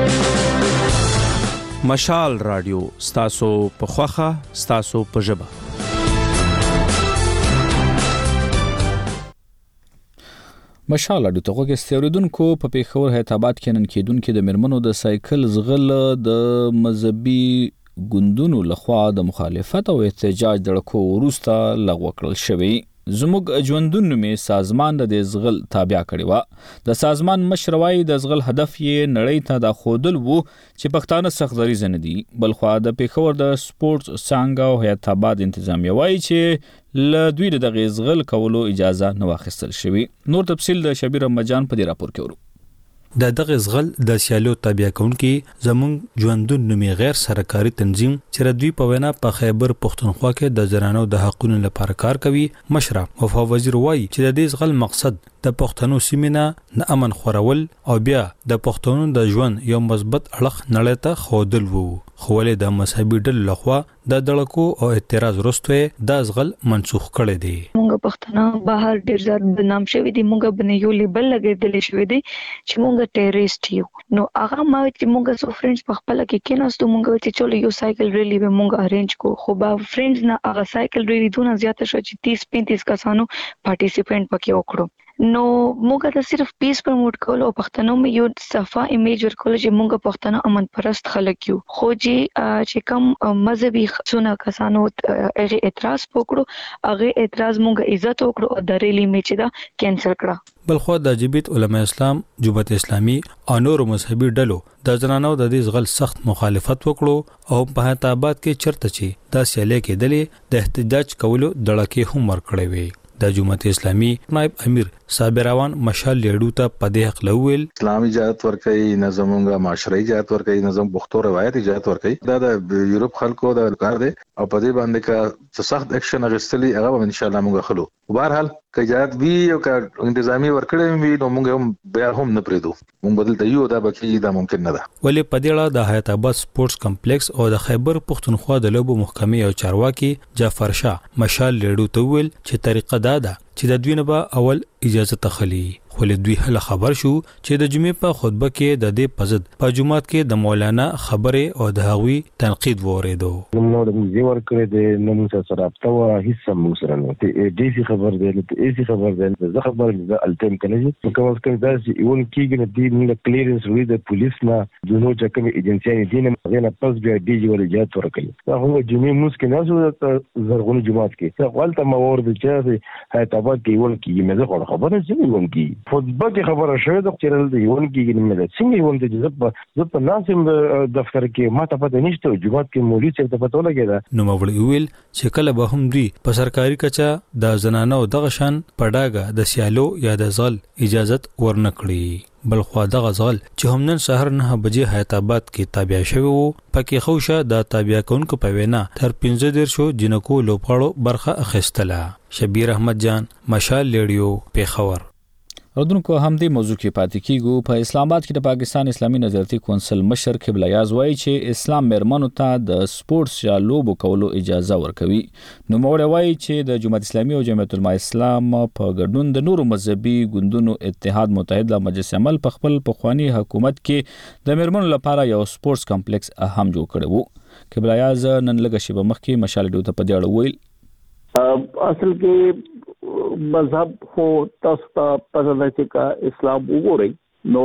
مشال رادیو ستاسو په خوخه ستاسو په ژبه. مشال رادیو ته غوږ استوریدونکو په پیښور هیات آباد کې نن کېدونکو د مرمنو د سایکل زغل د مذهبي ګوندونو لخوا د مخالفت او احتجاج د لکو وروسته لغوه کړل شوی. زموږ ژوندون نومي سازمان د زغل تابع کړی و. د سازمان مشروعي د زغل هدف یې نړۍ ته د خودل وو چې پښتانه سخت دریځ نه دي. بلخو د پیښور د سپورتس څنګه او هیات آباد انتظامیه وایي چې ل دوی د غزغل کولو اجازه نه واخیستل شوی. نور تفصیل د شبیر رمضان په دې راپور کې ورو. د دغه زغل د سیالو تابع کونکي زمونږ ژوندون نومي غیر سرکاري تنظیم چې دوی په وینا په خیبر پختونخوا کې د زنانو د حقوقو لپاره کار کوي. مشره وفا وزیر وایي چې د دې زغل مقصد د پښتنو سیمینه نه امن خورول او بیا د پښتنو د ژوند یو مثبت اړخ نړۍ ته خودل وو. خو ولې د مذهبي ډلو لخوا د دړکو او اعتراض وروسته د زغل منسوخ کړي دي. مونږ پښتانه بهر ډیر زیات بدنام شوی دي. مونږ باندې یو لیبل لګیدل شوی دی چې مونږ ټیرریسټ یو. نو هغه ما چې مونږ سو فرندز په خپل کې کېناستو مونږ چې چلو یو سایکل ریلی به مونږ ارینج کو. خو با فرندز نه هغه سایکل ریلی دونه زیات شو چې تیس پینتیس کسانو پارټیسیپینټ پکې وکړو. نو موږ ته صرف پیس پروموټ کول او پښتنو مې یو صفه ایمیج ورکول چې موږ پښتنو امن پرست خلک یو. خو چې کوم مذهبي څونه کسانو هغه اعتراض وکړو هغه اعتراض موږ عزت وکړو او د ریلی مې چې دا کینسل کړه. بلخو د جبهت علماء اسلام، جمهوریت اسلامي او نور مذهبي ډلو د زنانو د دې زغل سخت مخالفت وکړو او په هیات آباد کې چرته چې دا سیالي کېدلې د احتجاج کولو دړکې هم ورکړې وي. د جمهوریت اسلامي نائب امیر صابر روان مشال لیډو ته په دې حق لویل اسلامي اجازت ورکړي، نظمونګه معاشري اجازت ورکړي، نظم پښتو روایت اجازت ورکړي. دا د یورپ خلکو د کار دی او په دې باندې کا سخت اکشن اغستلی هغه ان شاء الله موږ خلو. بهرحال که اجازت وی او که انتظامی ورکړي وي نو موږ هم بیا هم نه پریدو. موږ بدل ته یو دا بکی دا ممکن نه ده. ولې په دې اړه د حیات آباد سپورتس کمپلیکس او د خیبر پختونخوا د لوبو محکمې او چارواکي جعفر شاه مشال لیډو ته ویل چې طریقه دا ده چې د دوی نه به اول اجازه تخلي. خو له دوی هله خبر شو چې د جمعې په خطبه کې د دې پزد په جمعات کې د مولانا خبره او د هغوی تنقید وریدو. نو د موږ ورکړې د نن سره رابطه او هیڅ موږ سره نه ته ډي سي خبر دی ته اي سي خبر دی زه خبر د الټیم کنه چې کوم څه دا چې یو کېږي نه دی موږ کلیرنس وی د پولیس نه د نو چې کوم ایجنسي دي نه غنه پس بیا ډي جی ول اجازه ورکړي. دا هو جمعې موږ کې نه زو زرغون جمعات کې څه غلطه مور د چې هیات آباد کې ول کې مې زه خبره چې ول کې فوتبال کې خبره شوه د چیرل دی ول کې نه څنګه ول د زب زب ناسم دفتر کې ما ته پته نشته جمعات کې مولوی چې ته پته ولګی. نو مولوی ویل چې کله به هم دوی په سرکاري کچا د زنانو دغه شان پډاګه د سیالو یا د زغل اجازت ورنکړي. بلخو دغه زغل چې هم نن سحر نه بجې حیات آباد کې تابع شوی وو پکې خوشه د تابع کونکو په وینا تر پنځه ډیر شو جنکو لوپاړو برخه اخیستله. شبیر احمد جان، مشال لیډیو، پیښور. ردونکو هم دې موضوع کې پاتې کیږو. په اسلام آباد کې د پاکستان اسلامي نظارتي کونسل مشر قبله یاز وایي چې اسلام مرمنو ته د سپورتس یا لوبو کولو اجازه ورکوي. نو موږ وایي چې د جمهوریت اسلامي او جمعیت علماء اسلام په ګډون د نورو مذهبي ګوندونو اتحاد متحد مجلس عمل په خپل پخوانی حکومت کې د مرمنو لپاره یو سپورتس کمپلیکس هم جوړ کړی وو. قبله یاز نن لږ شیبه مخکې مشال ډیو ته په دې اړه ویل اصل کې مذهب خو تاسو ته پته ده چې کا اسلام وګورئ نو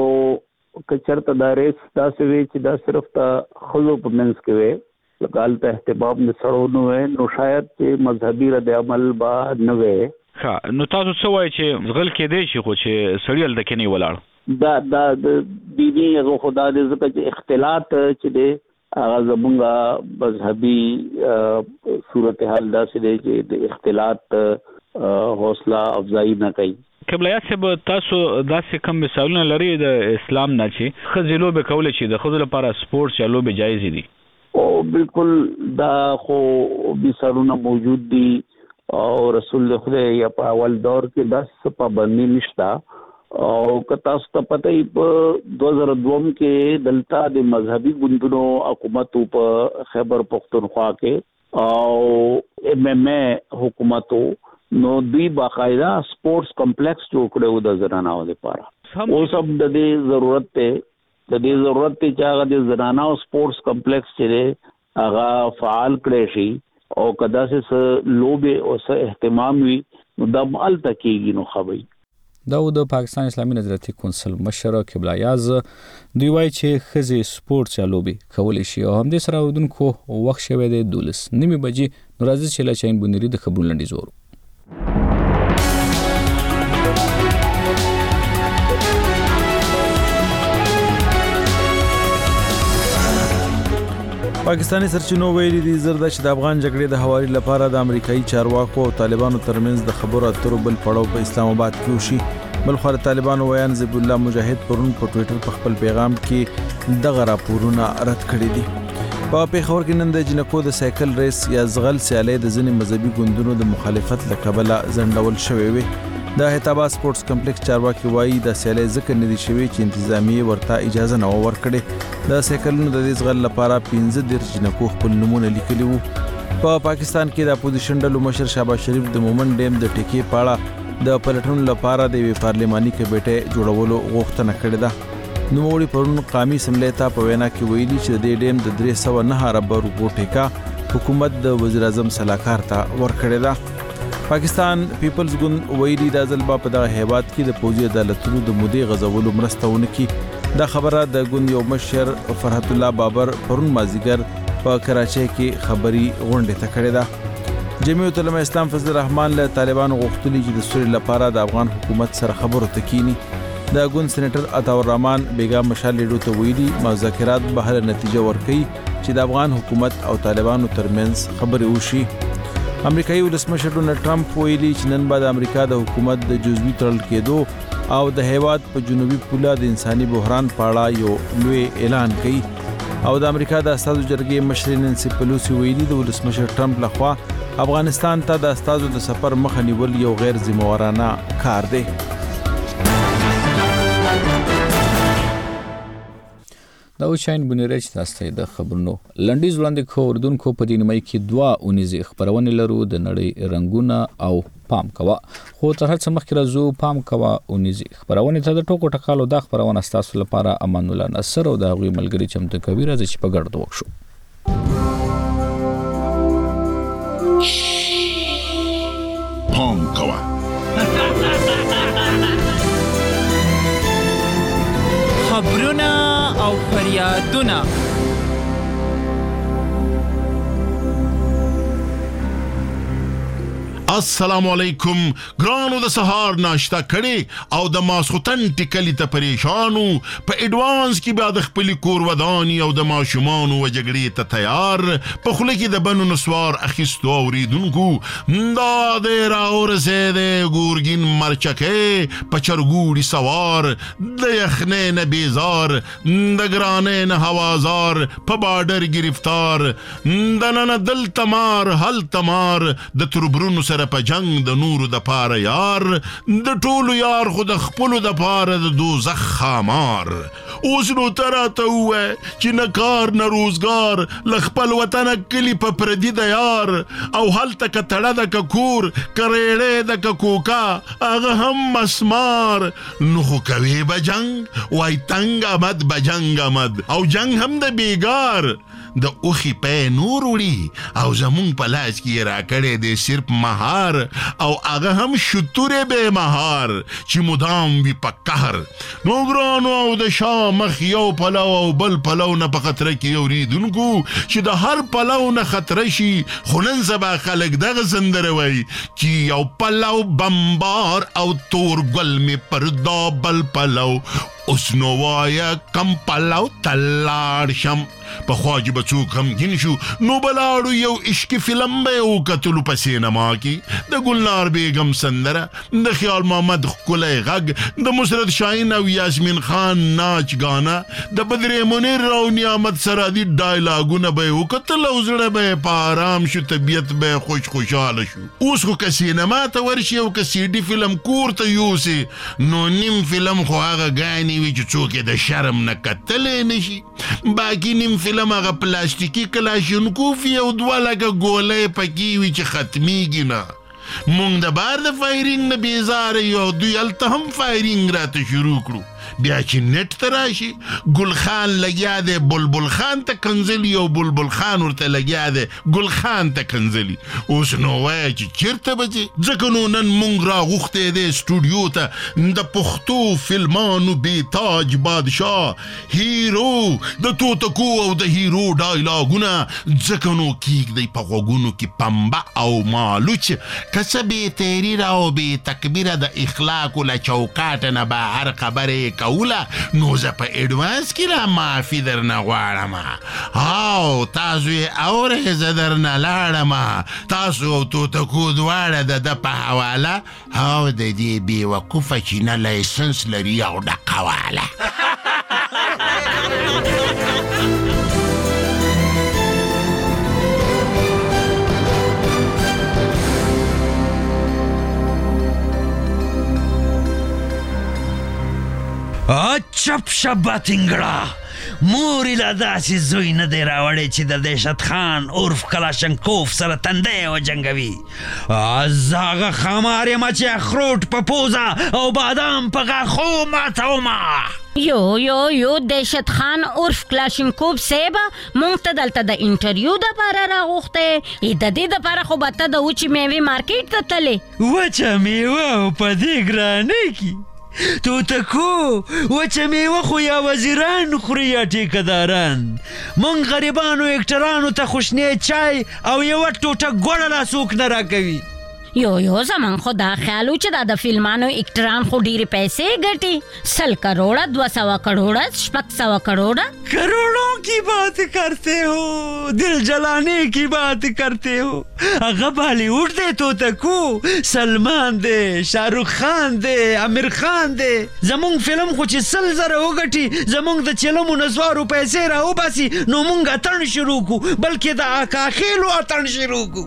کچرته دا ریس داسې وي چې دا صرف ته خلو په منځ کې وي لکال ته احتباب نه سړو نو وي نو شاید چې مذهبي رد عمل با نه وي. ښه نو تاسو څه وایي چې غل کې دی شي خو چې سړیل د کې نه ولاړ دا دا د دیني هغه خدا دې ځکه چې اختلاط چې دی هغه زمونږه مذهبي صورتحال داسې دی چې د اختلاط حوصله افزایی نه کوي. قبله صاحب تاسو داسې کم مثالونه لري د اسلام نه چې ښځې لوبې کولی شي د ښځو لپاره سپورټس یا لوبې جایز دي؟ او بالکل دا خو مثالونه موجود دي او رسول خدای یا په اول دور کې داس پابندي نشتا او کتا ست پته په دو هزار دو کې دلته د مذهبي ګوندونو حکومت په خیبر پختونخوا کې او ایم ایم ای حکومت نو دوی باقاعده سپورتس کمپلیکس جوړ کړو د زنانو لپاره. او سب د دې ضرورت ته د دې ضرورت ته چې هغه د زنانو سپورتس کمپلیکس چې هغه فعال کړي شي او کدا سه لوبه او سه اهتمام وي نو د مال تکیږي نو خوي. دا د پاکستان اسلامي نظرتي کونسل مشر قبله یاز دوی وایي چې خزي سپورت یا لوبي کولای شي او هم د سره اوردونکو وخت شوه د دولس نیمه بجې نو راځي چې لا چاین بونری د خبرو لنډي زور. پاکستانی سرچینو ویلي دي زردا چې د افغان جګړې د هواري لپاره د امریکایي چارواکو او طالبانو ترمنځ د خبرو اترو بل پړاو په اسلام آباد کې وشي. بل خو طالبانو ویان زب الله مجاهد پرون په ټوئیټر په خپل پیغام کې دغه راپورونه رد کړی دي. په پیښور کې نن د جنکو د سایکل ریس یا زغل سیالي د ځینې مذهبي ګوندونو د مخالفت لکبله ځنډول شوې وي. د هیتابا سپورتس کمپلیکس چارواکي وایي د سیالي ځکه نه دي شوی چې انتظامی ورته اجازه نه ورکړي. د سایکلونو د دې زغل لپاره پنځه دیرش جنکو خپل نمونه لیکلي وو. په پاکستان کې د اپوزیشن ډلو مشر شهباز شریف د مومن ډیم د ټیکې پاړه د پلټون لپاره د وی پارلماني کمیټې جوړولو غوښتنه کړې ده. نوموړي پرون قومي اسمبلی ته په وینا کې ویلي چې د ډیم د درې سوه نه ارب روپو ټیکا حکومت د وزیر اعظم صلاحکار ته ورکړې ده. پاکستان پیپلز ګوند ویلي د ځلبا په دغه هیواد کې د پوځي عدالتونو د مودې غزولو مرسته ونه کړي. دا خبره د ګوند یو مشر فرحت الله بابر پرون مازیګر په کراچۍ کې خبري غونډه ته کړې ده. جمعیت العلماء اسلام فضل الرحمن له طالبانو غوښتلي چې د سولې لپاره د افغان حکومت سره خبرو ته کینی. د ګوند سېنیټر عطا الرحمن بیگا مشال لیډو ته ویلي مذاکرات به هله نتیجه ورکړي چې د افغان حکومت او طالبانو ترمنځ خبرې وشي. امریکایي ولسمشر ډونالد ټرمپ ویلي چې نن بعد امریکا د حکومت د جزوي تړل کېدو او د هیواد په جنوبي پوله د انساني بحران په اړه یو لوی اعلان کړي. او د امریکا د استازو جرګې مشر نانسي پلوسی ویلي د ولسمشر ټرمپ لخوا افغانستان ته د استازو د سفر مخه نیول یو غیر ذمہوارانه کار دی. دا وشاین بنیرچ تاسو د خبرونو لنډیز وړاندې کو اردوونکو په دې نیمه کې دوا اونیزي خبرونه لرو د نړۍ رنگونه او پام کوا خو تر هڅه مخکې راځو پام کوا اونیزي خبرونه ته د ټوکو ټکالو د خبرونه تاسو لپاره امان الله نصر او د غوي ملګری چمتو کوي راځي چې په ګډ وښو. پام کوا خبرونه او فریادونه السلام علیکم ګرانو د سهار ناشته کړي او د ماسختن ټکلی ته پریشانو په ایڈوانس کې بعد خپل کور ودانی او د ماشومان او جګړې ته تیار په خله کې د بنو نسوار اخیستو اوریدونکو دا د راورسه د ګورګین مرچکه په چرګوړي سوار د یخنې نه بیزار د ګرانې نه هوازار په بارډر گرفتار د نن دل تمار هل تمار د تربرونو سره په جنگ د نور د پاره یار د ټولو یار خو د خپل د پاره د دوزخ خامار اوس نو تراته وې چې نه کار نه روزګار لخپل وطن کلی په پردي د یار او هلته کتړه د ککور کریړې د ککوکا هغه هم مسمار نو خو کوي به جنگ وای تنگ آمد به جنگ آمد او جنگ هم د بیګار د اوخي په نور وړي او زمون په لاس کې را کړې د صرف مهار او هغه هم شتوره به مهار چې مدام وي په قهر نو ګرانو او د شامخ یو پلو او بل پلو نه په خطر کې اوریدونکو چې د هر پلو نه خطر شي خونن سبا خلک دغه سندره وای چې یو پلو بمبار او تور ګل می پر دا بل پلو اوس نو وایا کم پلو تلار شم په خواجه به څوک غمګین شو نو بلاړو یو عشقي فلم به یې وکتلو په سینما کې د ګلنار بیګم سندره د خیال محمد ښکلی غږ د مسرت شاهین او یاسمین خان ناچ ګانا د بدرې منیر او نعمت سرادي ډایلاګونه به یې وکتل او زړه به یې په ارام شو طبیعت به یې خوش خوشحاله شو. اوس خو که سینما ته ورشي او که سی ډي فلم کور ته یوسي نو نیم فلم خو هغه ګانې وي چې څوک یې د شرم نه کتلی نه شي. باقي نیم فلم هغه پلاستیکي کلاشینکوف یو دوه لکه ګولۍ پکې وي چې ختمیږي نه. مونږ د بار د فایرینګ نه بیزاره یو او دوی هلته هم فایرینګ راته شروع کړو. بیا چې نیټ ته راشي ګل خان لګیا دی بلبل خان ته کنځلي او بلبل خان ورته لګیا دی ګل خان ته کنځلي. اوس نو وایه چې چیرته به ځې ځکه نو نن مونږ راغوښتی دی سټوډیو ته د پښتو فلمانو بېتاج بادشاه هیرو د توتکو او د هیرو ډایلاګونه ځکه نو کیږدئ په غوږونو کې پنبه او مالوچ که څه بېتحریره او بې تکبیره د اخلاقو له چوکاټه نه به هر خبرې کوله نو زه په ایډوانس کې را معافي درنه غواړم او تاسو یې اورئ زه درنه لاړم تاسو او توتکو دواړه د ده په حواله او د دې بېوقوفه چې نه لایسنس لري او ډقواله. چپ شبه تنګړه مورې لا داسې زوی نه دی راوړی چې د دهشت خان عرف کلاشنکوف سره تندی وجنګوي. زه هغه ښامار یم چې اخروټ په پوزه او بادام په غاښو ماتومه. یو یو یو دهشت خان عرف کلاشنکوف صاحبه مونږ ته دلته د انټرویو دپاره راغوښتی د دې دپاره خو به ته د وچې میوې مارکیټ ته تلې. وچه میوه او په دې ګرانۍ کې توتکو وچه میوه خو یا وزیران خوري یا ټیکهداران. مونږ غریبانو اکټرانو ته خوشنی چای او یوه ټوټه ګوړه لا څوک نه راکوي. یو یو زمان خو دا خیال و چې دا د فلمانو اکټران خو ډیرې پیسې ګټي سل کروڑه دوه سوه کروڑه شپږ سوه کروڑه. کروڑوں کی بات کرتے ہو دل جلانے کی بات کرتے ہو. هغه بالی ووډ دی توتکو سلمان دی شاہ رخ خان دی امیر خان دی. زمونږ فلم خو چې سل زره وګټي زمونږ د چلمو نسوارو پیسې را وباسي نو مونږ اتڼ شروع کو بلکې د اکاخیلو اتڼ شروع کو.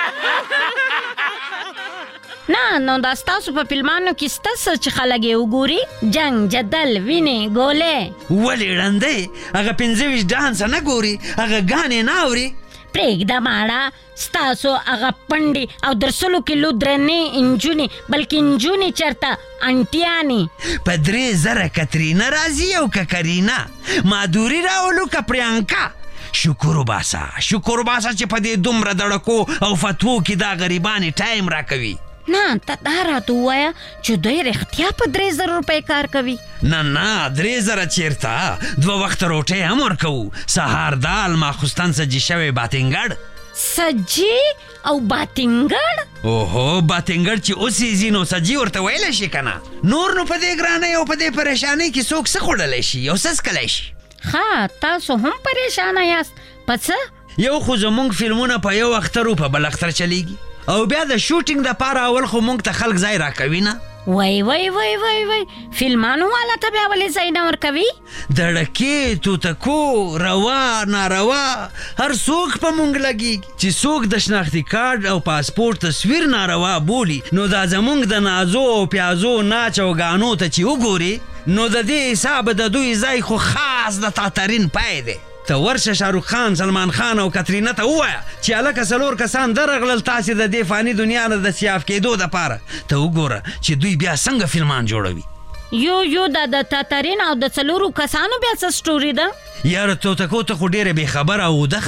نه نو دا ستاسو په فلمانو کې سته څه چې خلک یې وګوري جنګ جدل وینې ګولې ولې ړندی هغه پنځه ویشت ډانسه نه ګوري هغه ګانې نه اوري. پرېږده ماړه ستاسو هغه پنډې او درسلو کیلو درنې انجونې بلکې انجونې چېرته انټیانې په درې زره کترینه راځي او که کرینا مادوري راولو که پریانکا. شکر وباسه شکر وباسه چې په دې دومره دړکو او فتوو کې دا غریبانې ټایم راکوي. نه ته دا راته ووایه چې دوی رښتیا په درې زره روپۍ کار کوي. نه نه درې زره چیرته دوه وخته روټۍ هم ورکوو سهار دال ماخوستن سجي شوی باتنګړ. سجي او باتنګړ؟ اوهو باتنګړ چې اوسېږي نو سجي ورته ویلی شي که نه. نور نو په دې ګرانۍ او په دې پریشانۍ کې څوک څه خوړلی شي او څه څکلی شي. ښه تاسو هم پریشانه یاست په څه؟ یو خو زمونږ فلمونه په یو اختر په بل اختر چلیږي او بیا د شوټینګ دپاره اول خو مونږ ته خلک ځای راکوي نه. وای وای وای وای وای فلمانو والا ته بیا ولې ځای نه ورکوي؟ دړکې توتکو روا ناروا هر څوک په مونږ لګېږي چې څوک د شناختي کارډ او پاسپورټ تصویر ناروا بولي نو دا زمونږ د نازو او پیازو ناچ او ګانو ته چې وګوري نو د دې حساب د دوی ځای خو خاص د تاترین پای دی. ته ورشه شاروخ خان سلمان خان او کترینا ته ووایه چې هلکه څلور کسان درغلل تاسې د دې فاني دنیا نه د سیاف کېدو دپاره ته وګوره چې دوی بیا څنګه فلمان جوړوي. یو یو دا د تاترین او د څلورو کسانو بیا څه سټوري ده؟ یاره توتکو ته خو ډېره بېخبره او اوده ښځې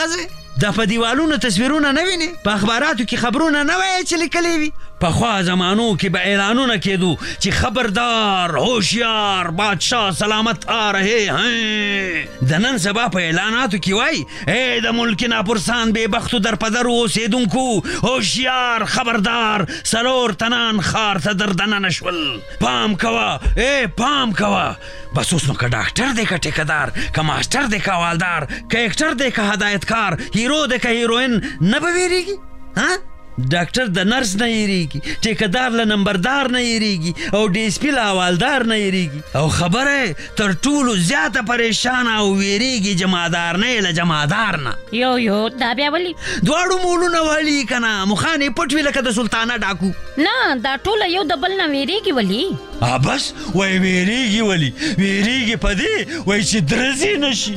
د په دیوالونو تصویرونه نه ویني، په اخباراتو کې خبرونه نه وایي چې لیکلي وي. پخوا زمانو کې به اعلانونه کېدو چې خبردار هوشیار بادشاه سلامت آ رہے ہیں. د نن سبا په اعلاناتو کې وایي ای د ملک ناپرسان بې بختو در پدرو اوسېدونکو هوشیار خبردار څلور تنان ښار ته در دننه شول، پام کوه ای پام کوه. بس اوس نو که ډاکټر دی که ټیکهدار که ماسټر دی که والدار که اکټر دی که هدایتکار هیرو دی که هیروین نه به ویریږي؟ ها ډاکټر د نرس نه یریږي، ټیکهدار له نمبردار نه یریږي او ډي اس پي له حوالدار نه یریږي، او خبره تر ټولو زیاته پریشانه او ویریږي جمعدار نه له جمعدار نه. یو یو دا بیا ولي دواړو مولونه ولي که نه مخان یې پټ وي لکه د سلطانه ډاکو. نه دا ټوله یو د بل نه ویریږي ولي. ا بس وای ویریږي ولي ویریږي په دې وای چې درځي نشي.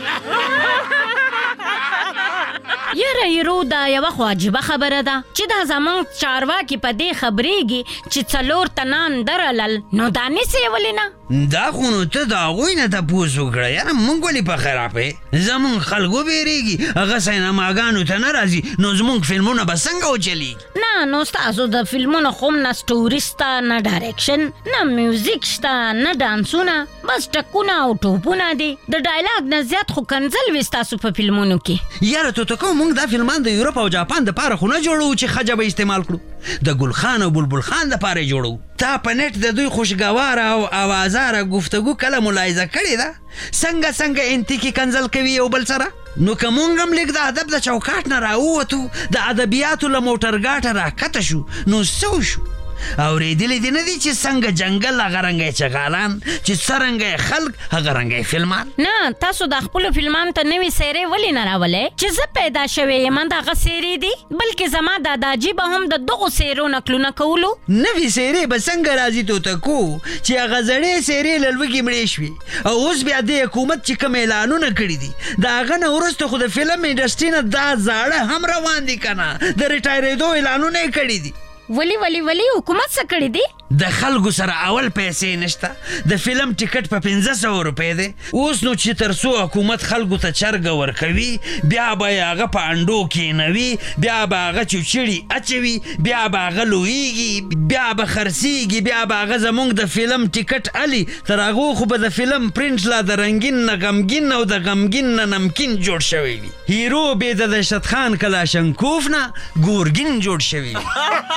یاره هیرو دا یوه خو عجیبه خبره ده چې دا زمونږ چارواکي په دې خبرېږي چې څلور تنان درلل، نو دا نیسې ولې نه؟ دا خو نو ته د هغوی نه تپوس وکړه یاره موږ ولې په خرابې زمونږ خلکو بیریږي هغه سینماګانو ته نه راځي نو زمونږ فلمونه به څنګه وچلیږي؟ نه نو ستاسو د فلمونو خو نه سټوري شته نه ډایرکشن نه میوزیک شته نه ډانسونه، بس ټکونه او ټوپونه دي. د ډایلاګ نه زیات خو کنځل وي ستاسو په فلمونو کې. یاره توتکو موږ دا فلمان د یورپ او جاپان د پاره خو نه جوړو چې خجه به استعمال کړو، د ګل خان او بلبل خان د پاره جوړو. تا په نت د دوی خوشګواره او اوازاره گفتگو کله ملاحظه کړې ده څنګه څنګه انتیکي کنځل کوي یو بل سره؟ نو که مونږ هم لږ د ادب د چوکاټ نه راووتو د ادبیاتو له موټرګاټه راکته شو نو څه وشو؟ اورېدلې دې نه دي چې څنګه جنګل هغه رنګه چغالان چې څرنګه خلک هغه رنګه فلمان؟ نه تاسو د خپلو فلمانو ته نوې سیرې ولې نه راولئ چې زه پیدا شوې یم دغه سیرې دي، بلکې زما داداجي به هم د دغو سیرو نقلونه کولو. نوې سیرې به څنګه راځي توتکو چې هغه زړې سیرې له لوږې مړې شوې او اوس بیا د حکومت چې کوم اعلانونه کړي دي د هغه نه وروسته خو د فلم انډسټري نه دا زاړه هم روان دي که نه د ریټایرېدو اعلانونه یې کړي دي. ولی ولی ولی حکومت څه کړی دی؟ د خلکو سره اول پیسې نشته، د فلم ټیکټ په پنځه سوه روپۍ دی. اوس نو چې تر څو حکومت خلکو ته چرګه ورکوي بیا به یې هغه په انډو کېنوي، بیا به هغه چوچړي اچوي، بیا به هغه لویږي، بیا به خرڅېږي، بیا به هغه زموږ د فلم ټیکټ الي. تر هغو خو به د فلم پرنټ لا د رنګین نه غمګین او د غمګین نه نمکین جوړ شوی وي. هیرو بې د دشت خان کلاشنکوف نه ګورګین جوړ شوی وي.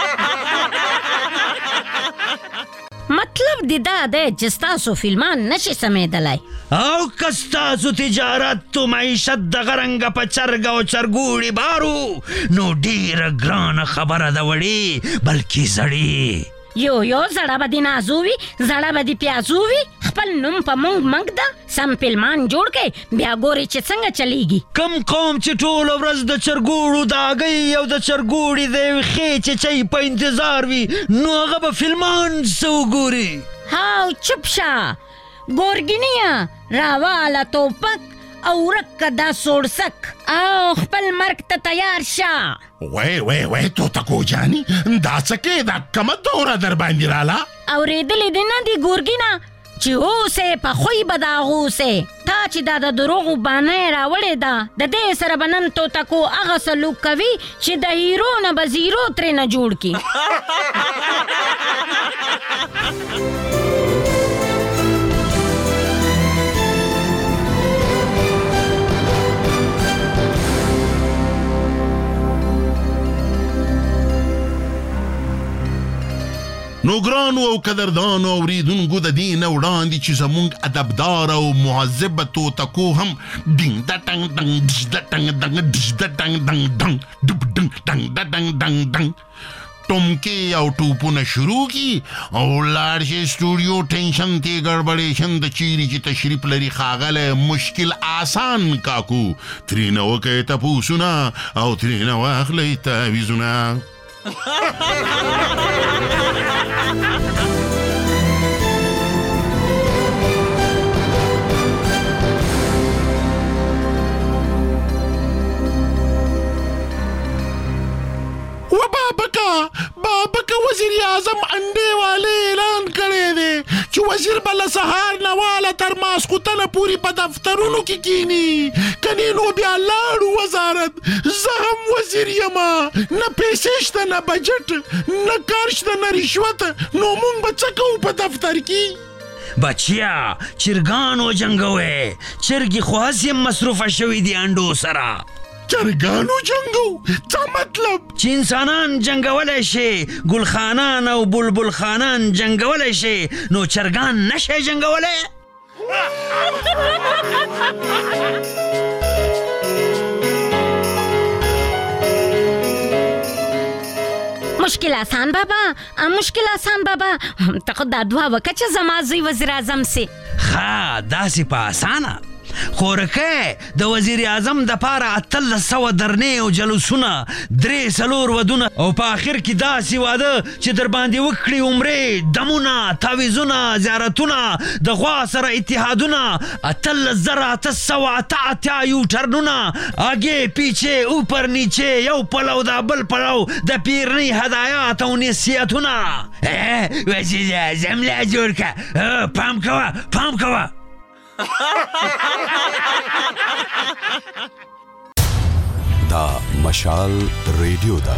مطلب دی دا دی چې ستاسو فلمان نشي سمیدلی او که ستاسو تجارت و معیشت دغه رنګه په چرګ او چرګوړي بارو نو ډېره ګرانه خبره ده وړې بلکې زړې. یو یو زړه به دې نازو وي زړه به دې پیازو وي، خپل نوم په مونږ مږ ده سم فلمان جوړ کړئ بیا ګورئ چې څنګه چلیږي. کم قوم چې ټوله ورځ د چرګوړو د هګۍ او د چرګوړي د یوې خېچې چای په انتظار وي نو هغه به فلمان څه وګوري؟ هاو چپ شه ګورګینیه راواله توپک او ورکه دا سوړسک او خپل مرګ ته تیار شه. وای وای وای توتکو جاني دا څه کې دا کومه دوره در باندې راله؟ اورېدلې دې نه دي ګورګینه چې اوسې په خوی به د هغو اوسې تا چې دا د دروغو بانه یې راوړې ده د دې سره به نن توتکو هغه سلوک کوي چې د هیرو نه به زیرو ترې نه جوړ کړي. نو ګرانو او قدردانو اوریدونکو د دې نه وړاندې چې زموږ ادبدار او مهذب توتکو هم ډینګ د ټنګ ډنګ ډش د ټنګ ډنګ ډش د ټنګ ډنګ ډنګ ډب ډنګ ډنګ د ډنګ ډنګ ډنګ ټومکې او ټوپونه شروع کی او لاړ شي سټوډیو ټینشن ته ګړبړېشن د چیرې چې تشریف لري ښاغلی مشکل آسان کاکو ترېنه وکئ تپوسونه او ترېنه واخلئ تعویضونه. و بابکا بابکا وزیر اعظم انڈے والے اعلان کرے دے چې وزیر بل سهار نواله تر ماسخوتنه پوری په دفترونو کې کینی کني نو بیا لاړو وزارت زه هم وزیر یما نه پیسې شته نه بجټ نه کار شته نه رشوت نو مونږ به څه کوو په دفتر کې بچیا چرګان و جنګوي چرګي خو هسې مصروفه شوي دي انډو سره چرګانو جنګو څه مطلب چې انسانان جنګولی شي ګلخانان او بلبل خانان جنګولی شي نو چرګان نشي جنګولی مشکل آسان بابا مشکل آسان بابا ته خو دا دعا وکړه چې زما زوی وزیر اعظم سي ښه داسې په اسانه خورکه د وزیر اعظم د پاره اتلس سوه درنې او جلوسونه درې څلور ودونه او په آخر کې داسې واده چې در باندې وکړي عمرې دمونه تعویضونه زیارتونه د غوا سره اتحادونه اتلس زره اته سوه اته اتیا یوټرنونه اګې پیچې اوپر نیچې یو پلو دا بل پلو د پیرنۍ هدایات او نصیحتونه وزیر اعظم لا جوړ که پام کوه پام کوه دا مشال ریډیو دا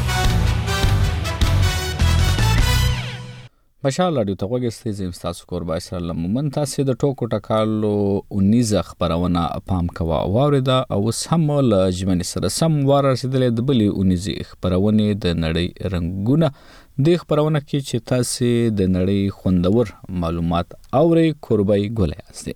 مشال رادیو ته غوږ استئ زم تاسو کوربای سره لمن تاسو د ټوکو ټکالو انیزه خبرونه پام کوا واورida او سم له جمن سره سم وار رسیدلې د بلی انیزه خبرونه د نړۍ رنگونه د خبرونه کې چې تاسو د نړۍ خوندور معلومات اوري کوربای ګولای استئ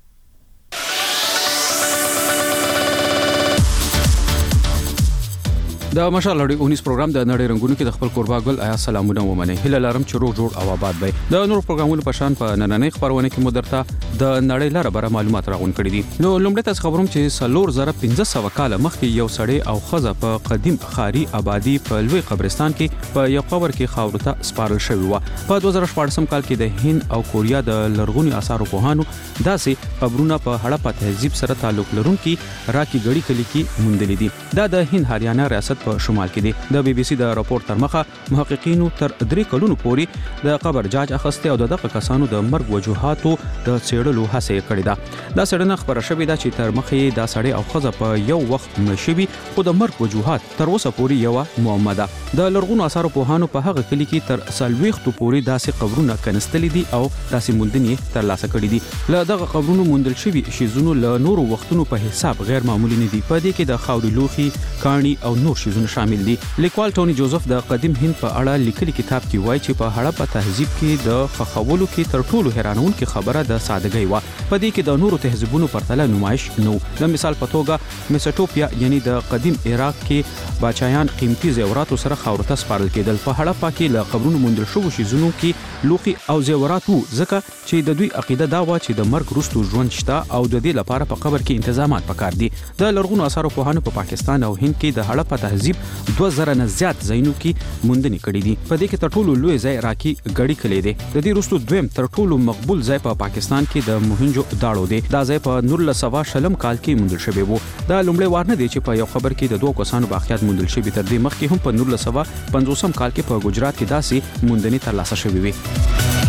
د مشال لړۍ اونیس پروګرام د نړۍ رنگونو کې د خپل کوربا ګل آیا سلامونه ومنه هله لارم چې روغ جوړ او آباد وي د نور پروګرامونو په شان په نننۍ خبرونه کې مدرته د نړۍ لاره بره معلومات راغون کړي دي نو لومړی تاسو خبروم چې سلور زره پنځه سوه کال مخکې یو سړی او خزه په قدیم خاري آبادی په لوی قبرستان کې په یو قبر کې خاور ته سپارل شوی و په دوه زره شپږم کال کې د هند او کوریا د لرغوني آثارو پوهانو داسې قبرونه په هړپا تهذیب سره تعلق لرونکي راکي غړي کلی کې موندل دي دا د هند هریانا ریاست په شمال کې دي د بي بي سي د راپور تر مخه محققینو تر درې کلونو پورې د قبر جاج اخسته او دغه کسانو د مرګ وجوهاتو د څېړلو هڅه کړې ده دا څېړنه خبره شوې ده چې تر مخه دا سړی او خزه په یو وخت مشبي خو د مرګ وجوهات تر اوسه پورې یو معما ده د لرغونو آثارو پوهانو په هغه کلی کې تر سلويختو پورې داسې قبرونه کنستلې دي او داسې موندنې تر لاسه کړې دي له دغه قبرونو موندل شوي شیزونو له نورو وختونو په حساب غیر معمولی نه دي په دې کې د خاوري لوخي کاڼي او نور شیزونه شامل دي لیکوال ټونی جوزف د قدیم هند په اړه لیکلي کتاب کې وایي چې په هړپا تهذیب کې د خخولو کې تر ټولو حیرانونکې خبره د سادهګۍ و په دې کې د نورو تهذیبونو پرتله نمایش نو د مثال په توګه میسوپوټامیا یعنی د قدیم عراق کې بچایان قیمتي زیوراتو سره خاور ته سپارل کېدل په هړپا کې له قبرونو موندل شوو شیزونو کې لوخي او زیورات وو ځکه چې د دوی عقیده دا و چې د مرګ وروسته ژوند شته او د دې لپاره په قبر کې تنظیمات پکار دي د لرغونو آثارو پوهانو په پاکستان او هند کې د هړپا تهذیب دوه زره نه زیات ځایونو کې موندنې کړې دي په دې کې تر ټولو لوی ځای راکي غړي کلی دی د دې وروسته دویم تر ټولو مقبول ځای په پاکستان کې د موهنجو داړو دی دا ځای په نولس سوه شلم کال کې موندل شوی وو دا لومړی وار نه دی چې په یو خبر کې د دوه کسانو باقیات موندل شوی تر دې مخکې هم په نولس سوه پنځوسم کال کې په ګجرات کې داسې موندنې ترلاسه شوې وي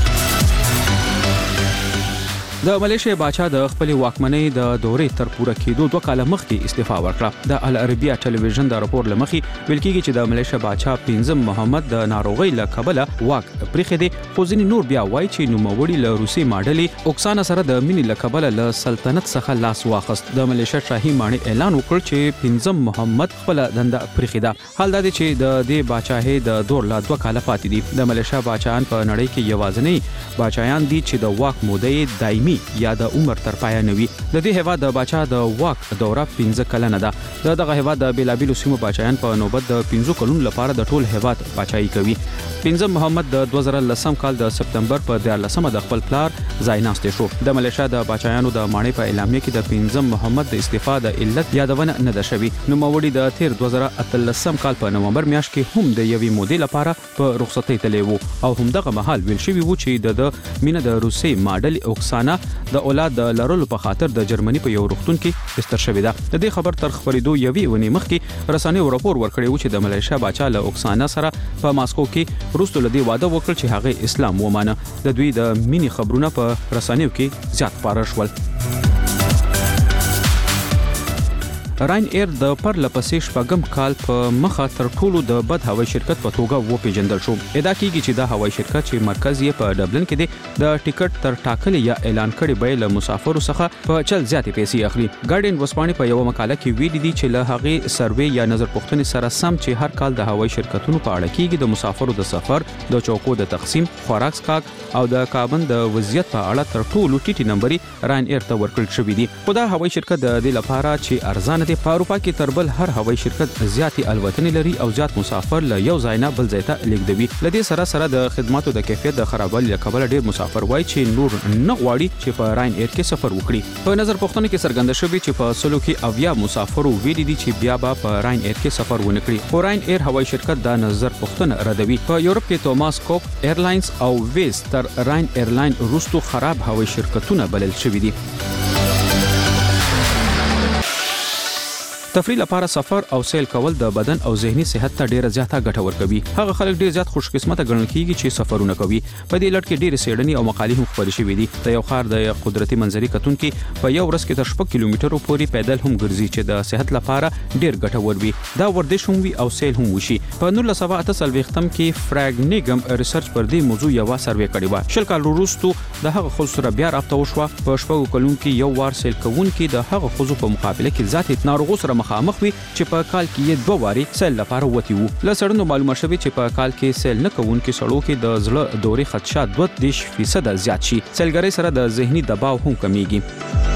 د ملیشیا بادشاہ د خپل واکمنۍ د دورې تر پوره کېدو دوه کاله مخکې استعفا ورکړه د العربیه ټلویزیون د راپور لمخې ویل کېږي چې د ملیشیا بادشاہ پنځم محمد د ناروغۍ له کبله واک پرېښی دی خو ځینې نور بیا وایي چې نوموړي له روسي ماډلې اوکسانا سره د مینې له کبله له سلطنت څخه لاس واخیست د ملیشیا شاهي ماڼۍ اعلان وکړ چې پنځم محمد خپله دنده پرېښې ده حال دا دی چې د دې بادشاهۍ د دور لا دوه کاله پاتې دي د ملیشیا بادشاهان په نړۍ کې یوازینی بادشاهان دي چې د واک موده یې دایمي یا د عمر تر پایه نوي د دې هیواد د بادشاہ د واک دوره پنځه کلنه ده د دغه هیواد د بیلابیلو سیمو بادشاہان په نوبت د پنځه کلونو لپاره د ټول هیواد بادشاہي کوي پنځم محمد د دوه زره لسم کال د سپتمبر په دیارلسمه د خپل پلار ځای ناستې شو د ملیشیا د بادشاہانو د ماڼۍ په اعلامیه کې د پنځم محمد د استعفا د علت یادونه نه ده شوې نوموړي د تیر دوه زره اتلسم کال په نومبر میاشت کې هم د یوې مودې لپاره په رخصتۍ تللی وو او همدغه مهال ویل شوی وو چې د مینه د روسي ماډل اوکسانا د اولاد د لرلو په خاطر د جرمني په یو روغتون کې بستر شوې ده. د دې خبر تر خبرېدو یوې ونې مخکې رسنیو راپور ورکړی و چې د ملیشیا باچا له اوکسانا سره په ماسکو کې وروسته له دې واده وکړ چې هغه اسلام ومانه. د دوی د مینی خبرونه په رسنیو کې زیات خپاره شول. راین ایر د پرله پسې شپږم کال په مخه تر ټولو د بد هوایي شرکت په توګه وپیژندل شو. ادعا کیږي چې دا هوایي شرکت چې مرکز یې په ډبلن کې دی د ټیکټ تر ټاکلې یا اعلان کړي بیې له مسافرو څخه په چل زیاتې پیسې اخلي. ګارډین وسپانې په یو مقاله کې ویلي دي چې له هغې سروې یا نظر پوښتنې سره سم چې هر کال د هوایي شرکتونو په اړه کیږي د مسافرو د سفر، د چوکو د تقسیم، خوراک څښاک او د کابن د وضعیت په اړه تر ټولو ټیټې نمبرې راین ایر ته ورکړل شوې دي. خو دا هوایي شرکت د دې لپاره چې ارزانه دی په اروپا کې تر بل هر هوایي شرکت زیاتې الوتنې لري او زیات مسافر له یو ځای نه بل ځای ته لیږدوي. له دې سره سره د خدماتو د کیفیت د خرابوالي له کبله ډېر مسافر وایي چې نور نه غواړي چې په راین ایر کې سفر وکړي. په نظر پوښتنه کې څرګنده شوې چې په سلو کې اویا مسافرو ویلي دي چې بیا به په راین ایر کې سفر ونه کړي. خو راین ایر هوایي شرکت دا نظر پوښتنه ردوي. په یورپ کې توماس کوک ایرلاینز او ویز تر راین ایرلاین وروسته خراب هوایي شرکتونه بلل شوي دي. تفریح لپاره سفر او سیل کول د بدن او ذهني صحت ته ډیره زیاته ګټه ورکوي. هغه خلک ډیر زیات خوش قسمت ګڼل کیږي چې سفرونه کوي. په دې لړ کې ډیره سیډنی او مقالې هم خپرې شوې دي. د یو ښار د قدرتي منظرې کتونکي په یو ورځ کې تر شپږ کیلومترو پورې پیدل هم ګرځي چې د صحت لپاره ډیر ګټور وي. دا ورزش هم وي او سیل هم وشي. په نولس سوه اته څلوېښتم کې فراګنیګم ریسرچ پر دې موضوع یو سروې کړې و. شل کال وروسته د هغه خلکو سره بیا رابطه وشوه. په شپږو کلونو کې یو وار سیل کوونکي د هغه خلکو په مقابله کې ذاتي ناروغو سره مخامخ وي چې په کال کې یې دوه واري سیل لپاره وتی وو. له څېړنو معلومه شوې چې په کال کې سیل نه کوونکي سړو کې د زړه دورې خدشات دوه دېرش فیصد زیات شي. سیلګرۍ سره د ذهني دباو هم کمیږي.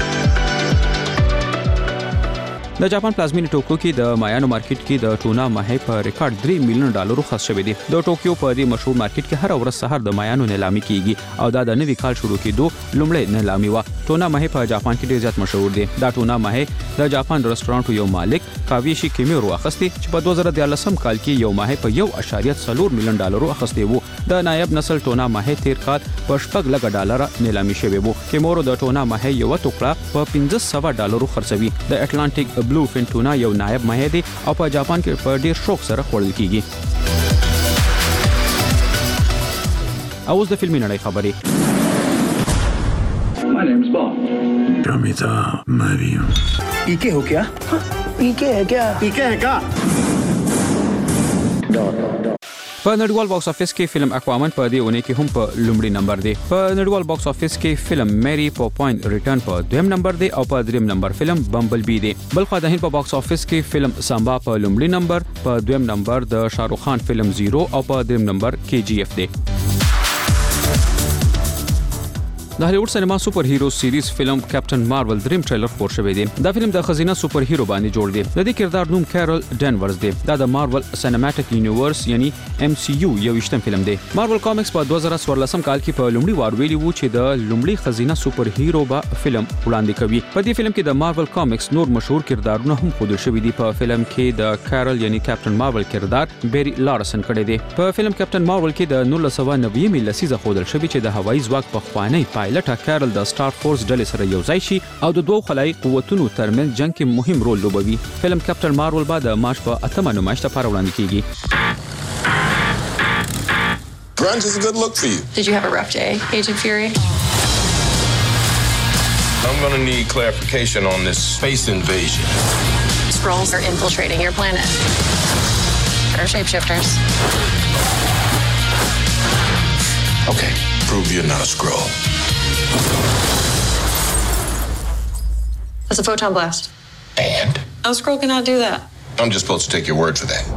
د جاپان پلازمینه ټوکیو کې د مایانو مارکیټ کې د ټونا ماهی په ریکارډ درې میلیون ډالرو خرڅ شوی دی. د ټوکیو په دې مشهور مارکیټ کې هر ورځ سهار د مایانو نیلامي کیږي او دا د نوي کال شروع کېدو لومړی نیلامي و. ټونا ماهی په جاپان کې ډیر زیات مشهور دی. دا ټونا ماهی د جاپان رستورانټ یو مالک کاویشي کیمیرو اخستي چې په دوه زره دیارلسم کال کې یو ماهی په یو اشاریه څلور میلیون ډالرو اخستی وو. د نایب نسل ټونا ماهی تیر کال په شپږ لک ډالر نیلامي شوی وو. کیمیرو د ټونا ماهی یو ټوکړه په پنځه سوه ډالرو خرڅوي. د اټلانټیک بلو فین ټونا یو نایب ماهی دی او په جاپان کې په ډیر شوق سره خوړل کیږي. اوس د فلمي نړۍ خبرې. My name is Bob. Ramita Mario. ¿Y qué हो क्या? ¿Y qué है क्या? ¿Y qué है क्या? No, no, no. په نړیوال باکس افیس کې فلم اکوامن په دې ونه کې هم په لومړي نمبر دی. په نړیوال باکس افیس کې فلم میری پوپاین ریټرن په دویم نمبر دی او په دریم نمبر فلم بمبل بی دی. بل خو د هند په باکس افیس کې فلم سامبا په لومړي نمبر، په دویم نمبر د شاروخ خان فلم زیرو او په دریم نمبر کې جی اف دی. د هالیوډ سینما سپر هیرو سیریز فلم کیپټن مارول دریم ټریلر خپور شوی دی. دا فلم د خزینه سپر هیرو باندې جوړ دی. د دې کردار نوم کیرل ډینورز دی. دا د مارول سینماټیک یونیورس یعنی ایم سی یو یو ویشتم فلم دی. مارول کامکس په دوه زره څوارلسم کال کې په لومړي وار ویلي وو چې د لومړي خزینه سپر هیرو به فلم وړاندې کوي. په دې فلم کې د مارول کامکس نور مشهور کردارونه هم ښودل شوي دي. په فلم کې د کیرل یعنی کیپټن مارول کردار بیری لارسن کړی دی. په فلم کیپټن مارول کې د نولس سوه نوي لسیزه ښودل شوی چې د هوایي ځواک په خوانی پایلټ کیرل د سټار فورس ډلې سره یو ځای شي او د دوه خلای قوتونو ترمنځ جنگ کې مهم رول لوبوي. فلم کیپټن مارول بعد د مارچ په اتمه نمایش لپاره وړاندې کیږي. Grunge is a good look for you. Did you have a rough day, Agent Fury? I'm gonna need clarification on this space invasion. Skrulls are infiltrating your planet. They're shapeshifters. Okay, prove you're not a Skrull. That's a photon blast. And? A Skrull cannot do that. I'm just supposed to take your word for that.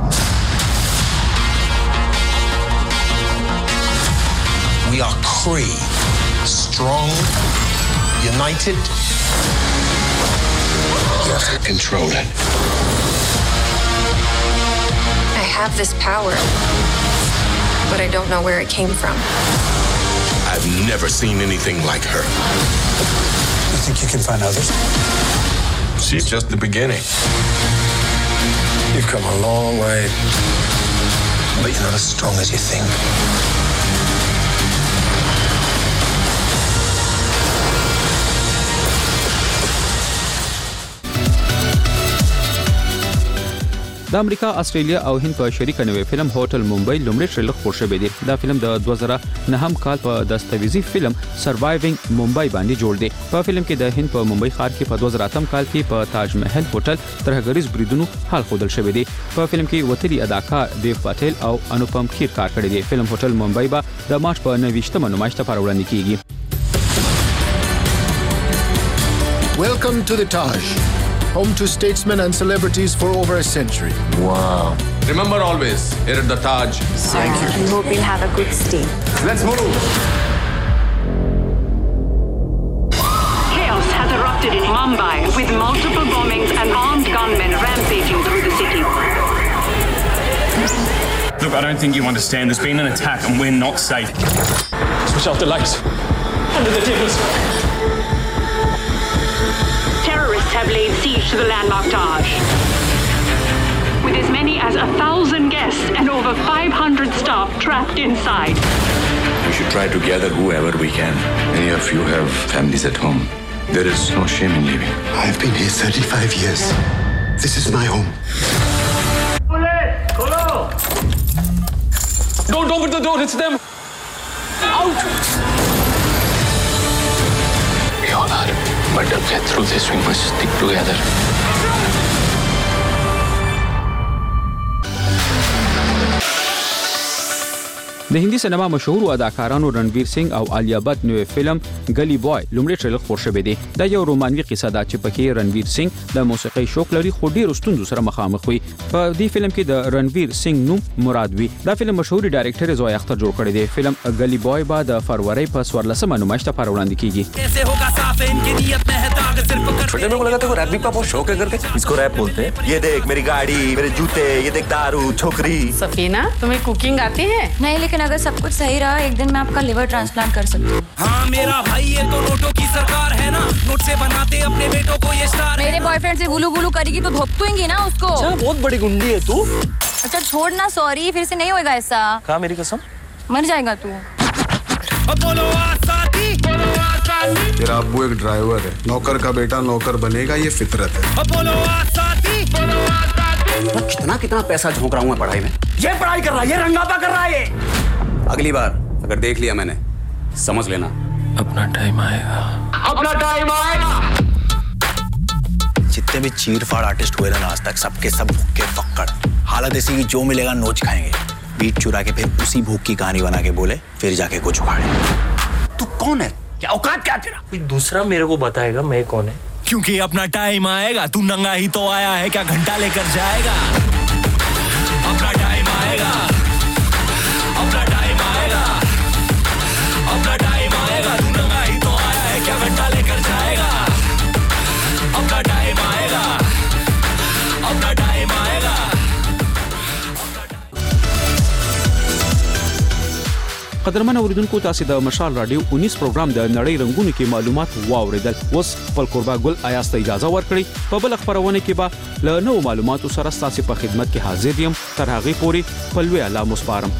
We are Kree. Strong, united. You have to control it. I have this power, but I don't know where it came from. I've never seen anything like her. You think you can find others? She's just the beginning. You've come a long way, but you're not as strong as you think. د امریکا استرالیا او هند په شریکه نوې فلم هوټل ممبئی لومړی ټریلر خپور شوی دی. دا فلم د دوه زره نهم کال په دستاویزي فلم سروایوینګ ممبئی باندې جوړ دی. په فلم کې د هند په ممبئی ښار کې په دوه زره اتم کال کې په تاج محل هوټل ترهګریز بریدونو حال خودل شوی دی. په فلم کې وتلی اداکار دیو پټیل او انوپم کھیر کار کړی دی. فلم هوټل ممبئی با د مارچ په نوېشتمه نمایش ته وړاندې کیږي. Welcome to the Taj, home to statesmen and celebrities for over a century. Wow. Remember always, here at the Taj. Thank you. We hope we'll have a good stay. Let's move. Chaos has erupted in Mumbai with multiple bombings and armed gunmen rampaging through the city. Look, I don't think you understand. There's been an attack and we're not safe. Switch off the lights. Under the tables. Terrorists have laid siege to the landmark Taj, with as many as a thousand guests and over five hundred staff trapped inside. We should try to gather whoever we can. Many of you have families at home. There is no shame in leaving. I've been here thirty-five years. This is my home. Don't open the door, it's them! Out! We all are. But to get through this, we must stick together. د هندي سینما مشهور اداکارانو رنویر سنگ او آلیا بت نوې فلم ګلی بوای لومړی ټریلر خپور شوی دی. دا یو رومانوي قصه ده چې پکې رنویر سنگ د موسیقي شوق لري خو ډیر ستونزو سره مخامخ وي. په دې فلم کې د رنویر سنگ نوم مراد وي. دا فلم مشهور ډایرکټر زوی اختر جوړ کړی دی. فلم ګلی بوای بعد د فروری په څوارلسمه نمایش ته وړاندې کیږي. छोटे में को लगा था को रैप भी का बहुत शौक है करके. इसको रैप बोलते हैं. ये देख मेरी गाड़ी, मेरे जूते, ये देख दारू, छोकरी. सफीना, तुम्हें कुकिंग आती है? नहीं, लेकिन अगर सब कुछ सही रहा एक दिन मैं आपका लिवर ट्रांसप्लांट कर सकती हूँ. हाँ मेरा भाई ये तो नोटों की सरकार है ना. नोट से बनाते अपने बेटों को ये स्टार. मेरे बॉयफ्रेंड से गुलू गुलू करेगी तो धोपतूंगी ना उसको. अच्छा बहुत बड़ी गुंडी है तू. अच्छा छोड़ ना, सॉरी फिर से नहीं होगा ऐसा. कहा मेरी कसम. मर जाएगा तू. बोलो आसादी, बोलो आसादी. तेरा अब्बू एक ड्राइवर है. नौकर का बेटा नौकर बनेगा ये फितरत है. बोलो आसादी, बोलो आसादी. कितना कितना पैसा झोंक रहा हूँ मैं पढ़ाई में. ये पढ़ाई कर रहा है, ये रंगापा कर रहा है. अगली बार अगर देख लिया मैंने समझ लेना अपना टाइम आएगा. अपना टाइम आएगा. जितने भी चीर फाड़ आर्टिस्ट हुए ना आज तक सबके सब भूखे पक्कड़. हालत ऐसी कि जो मिलेगा नोच खाएंगे. बीट चुरा के फिर उसी भूख की कहानी बना के बोले फिर जाके कुछ उखाड़े. तू कौन है? क्या औकात क्या तेरा? कोई दूसरा मेरे को बताएगा मैं कौन है. क्योंकि अपना टाइम आएगा. तू नंगा ही तो आया है, क्या घंटा लेकर जाएगा. अपना टाइम आएगा. अपना टाइम आएगा. अपना टाइम आएगा. तू नंगा ही तो आया है, क्या घंटा लेकर जाएगा. अपना टाइम आएगा. अपना टाइम आएगा. قدرمن اوریدونکو تاسو د مشال رادیو انیس پروګرام د نړۍ رنگونو کې معلومات واوریدل. اوس خپل قربا ګل آیاس ته اجازه ورکړي. په بل خبرونه کې به له نوو معلوماتو سره تاسو په خدمت کې حاضر یم. تر هغه پورې خپل وی الله مسپارم.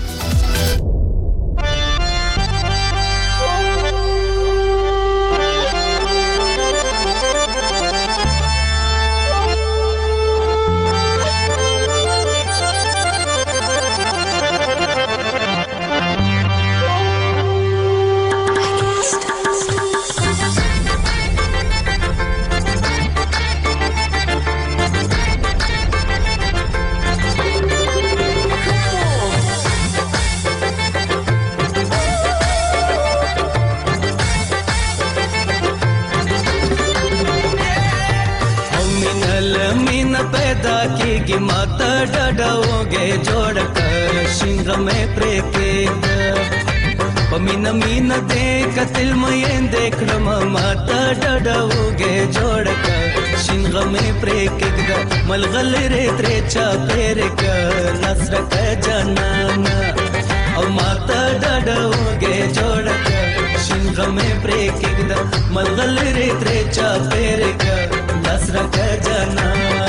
की माता डडोगे जोड़ कर शिंग में प्रेकेद पमीन मीन देख तिल में देख माता डडोगे जोड़ कर शिंग में प्रेकेद मलगल रे त्रेचा पेर कर नसर का जनाना और माता डडोगे जोड़ कर शिंग में प्रेकेद मलगल रे त्रेचा पेर कर नसर का जनाना.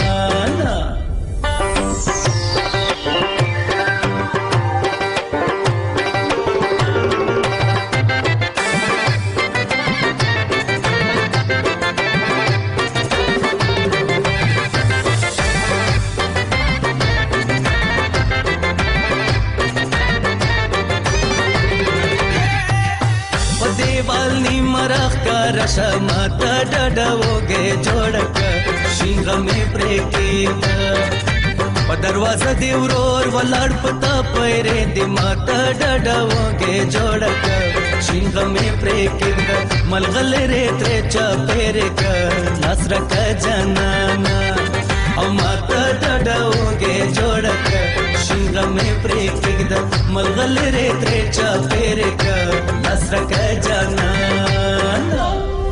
ښکاره شه ماته ډډه وږې جوړه که شینغه مې پرې کېږده په دروازه دی ورور ولاړ په تا پیرې دی ماته ډډه وږې جوړه که شینغه مې پرې کېږده ملغلرې ترې چاپېرې که لاس راکه جانانه او ماته ډډه وږې جوړه که شینغه مې پرې کېږده ملغلرې ترې چاپېرې که لاس راکه جانانه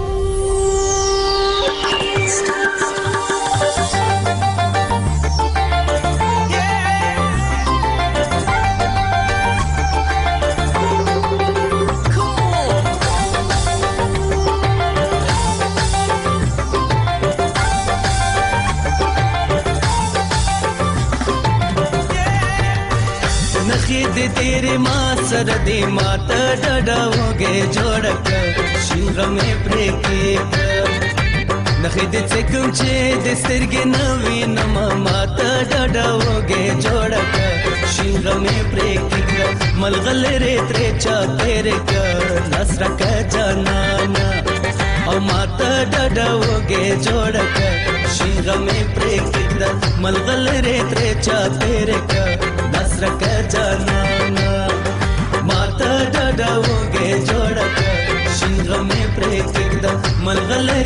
د تیرې ما سره دی ماته ډډه وږې جوړه که شینغه مې پرې کېږده نښې د څه کوم چې د سترګې نه وینم ماته ډډه وږې جوړه که شینغه مې پرې کېږده ملغلرې ترې چاپېرې که لاس راکه جانانه او ماته ډډه وږې جوړه که شینغه مې پرې کېږده ملغلرې ترې چاپېرې که لاس راکه جانانه ماته ډډه وږې جوړه که شینغه مې پرې کېږده ملغلرې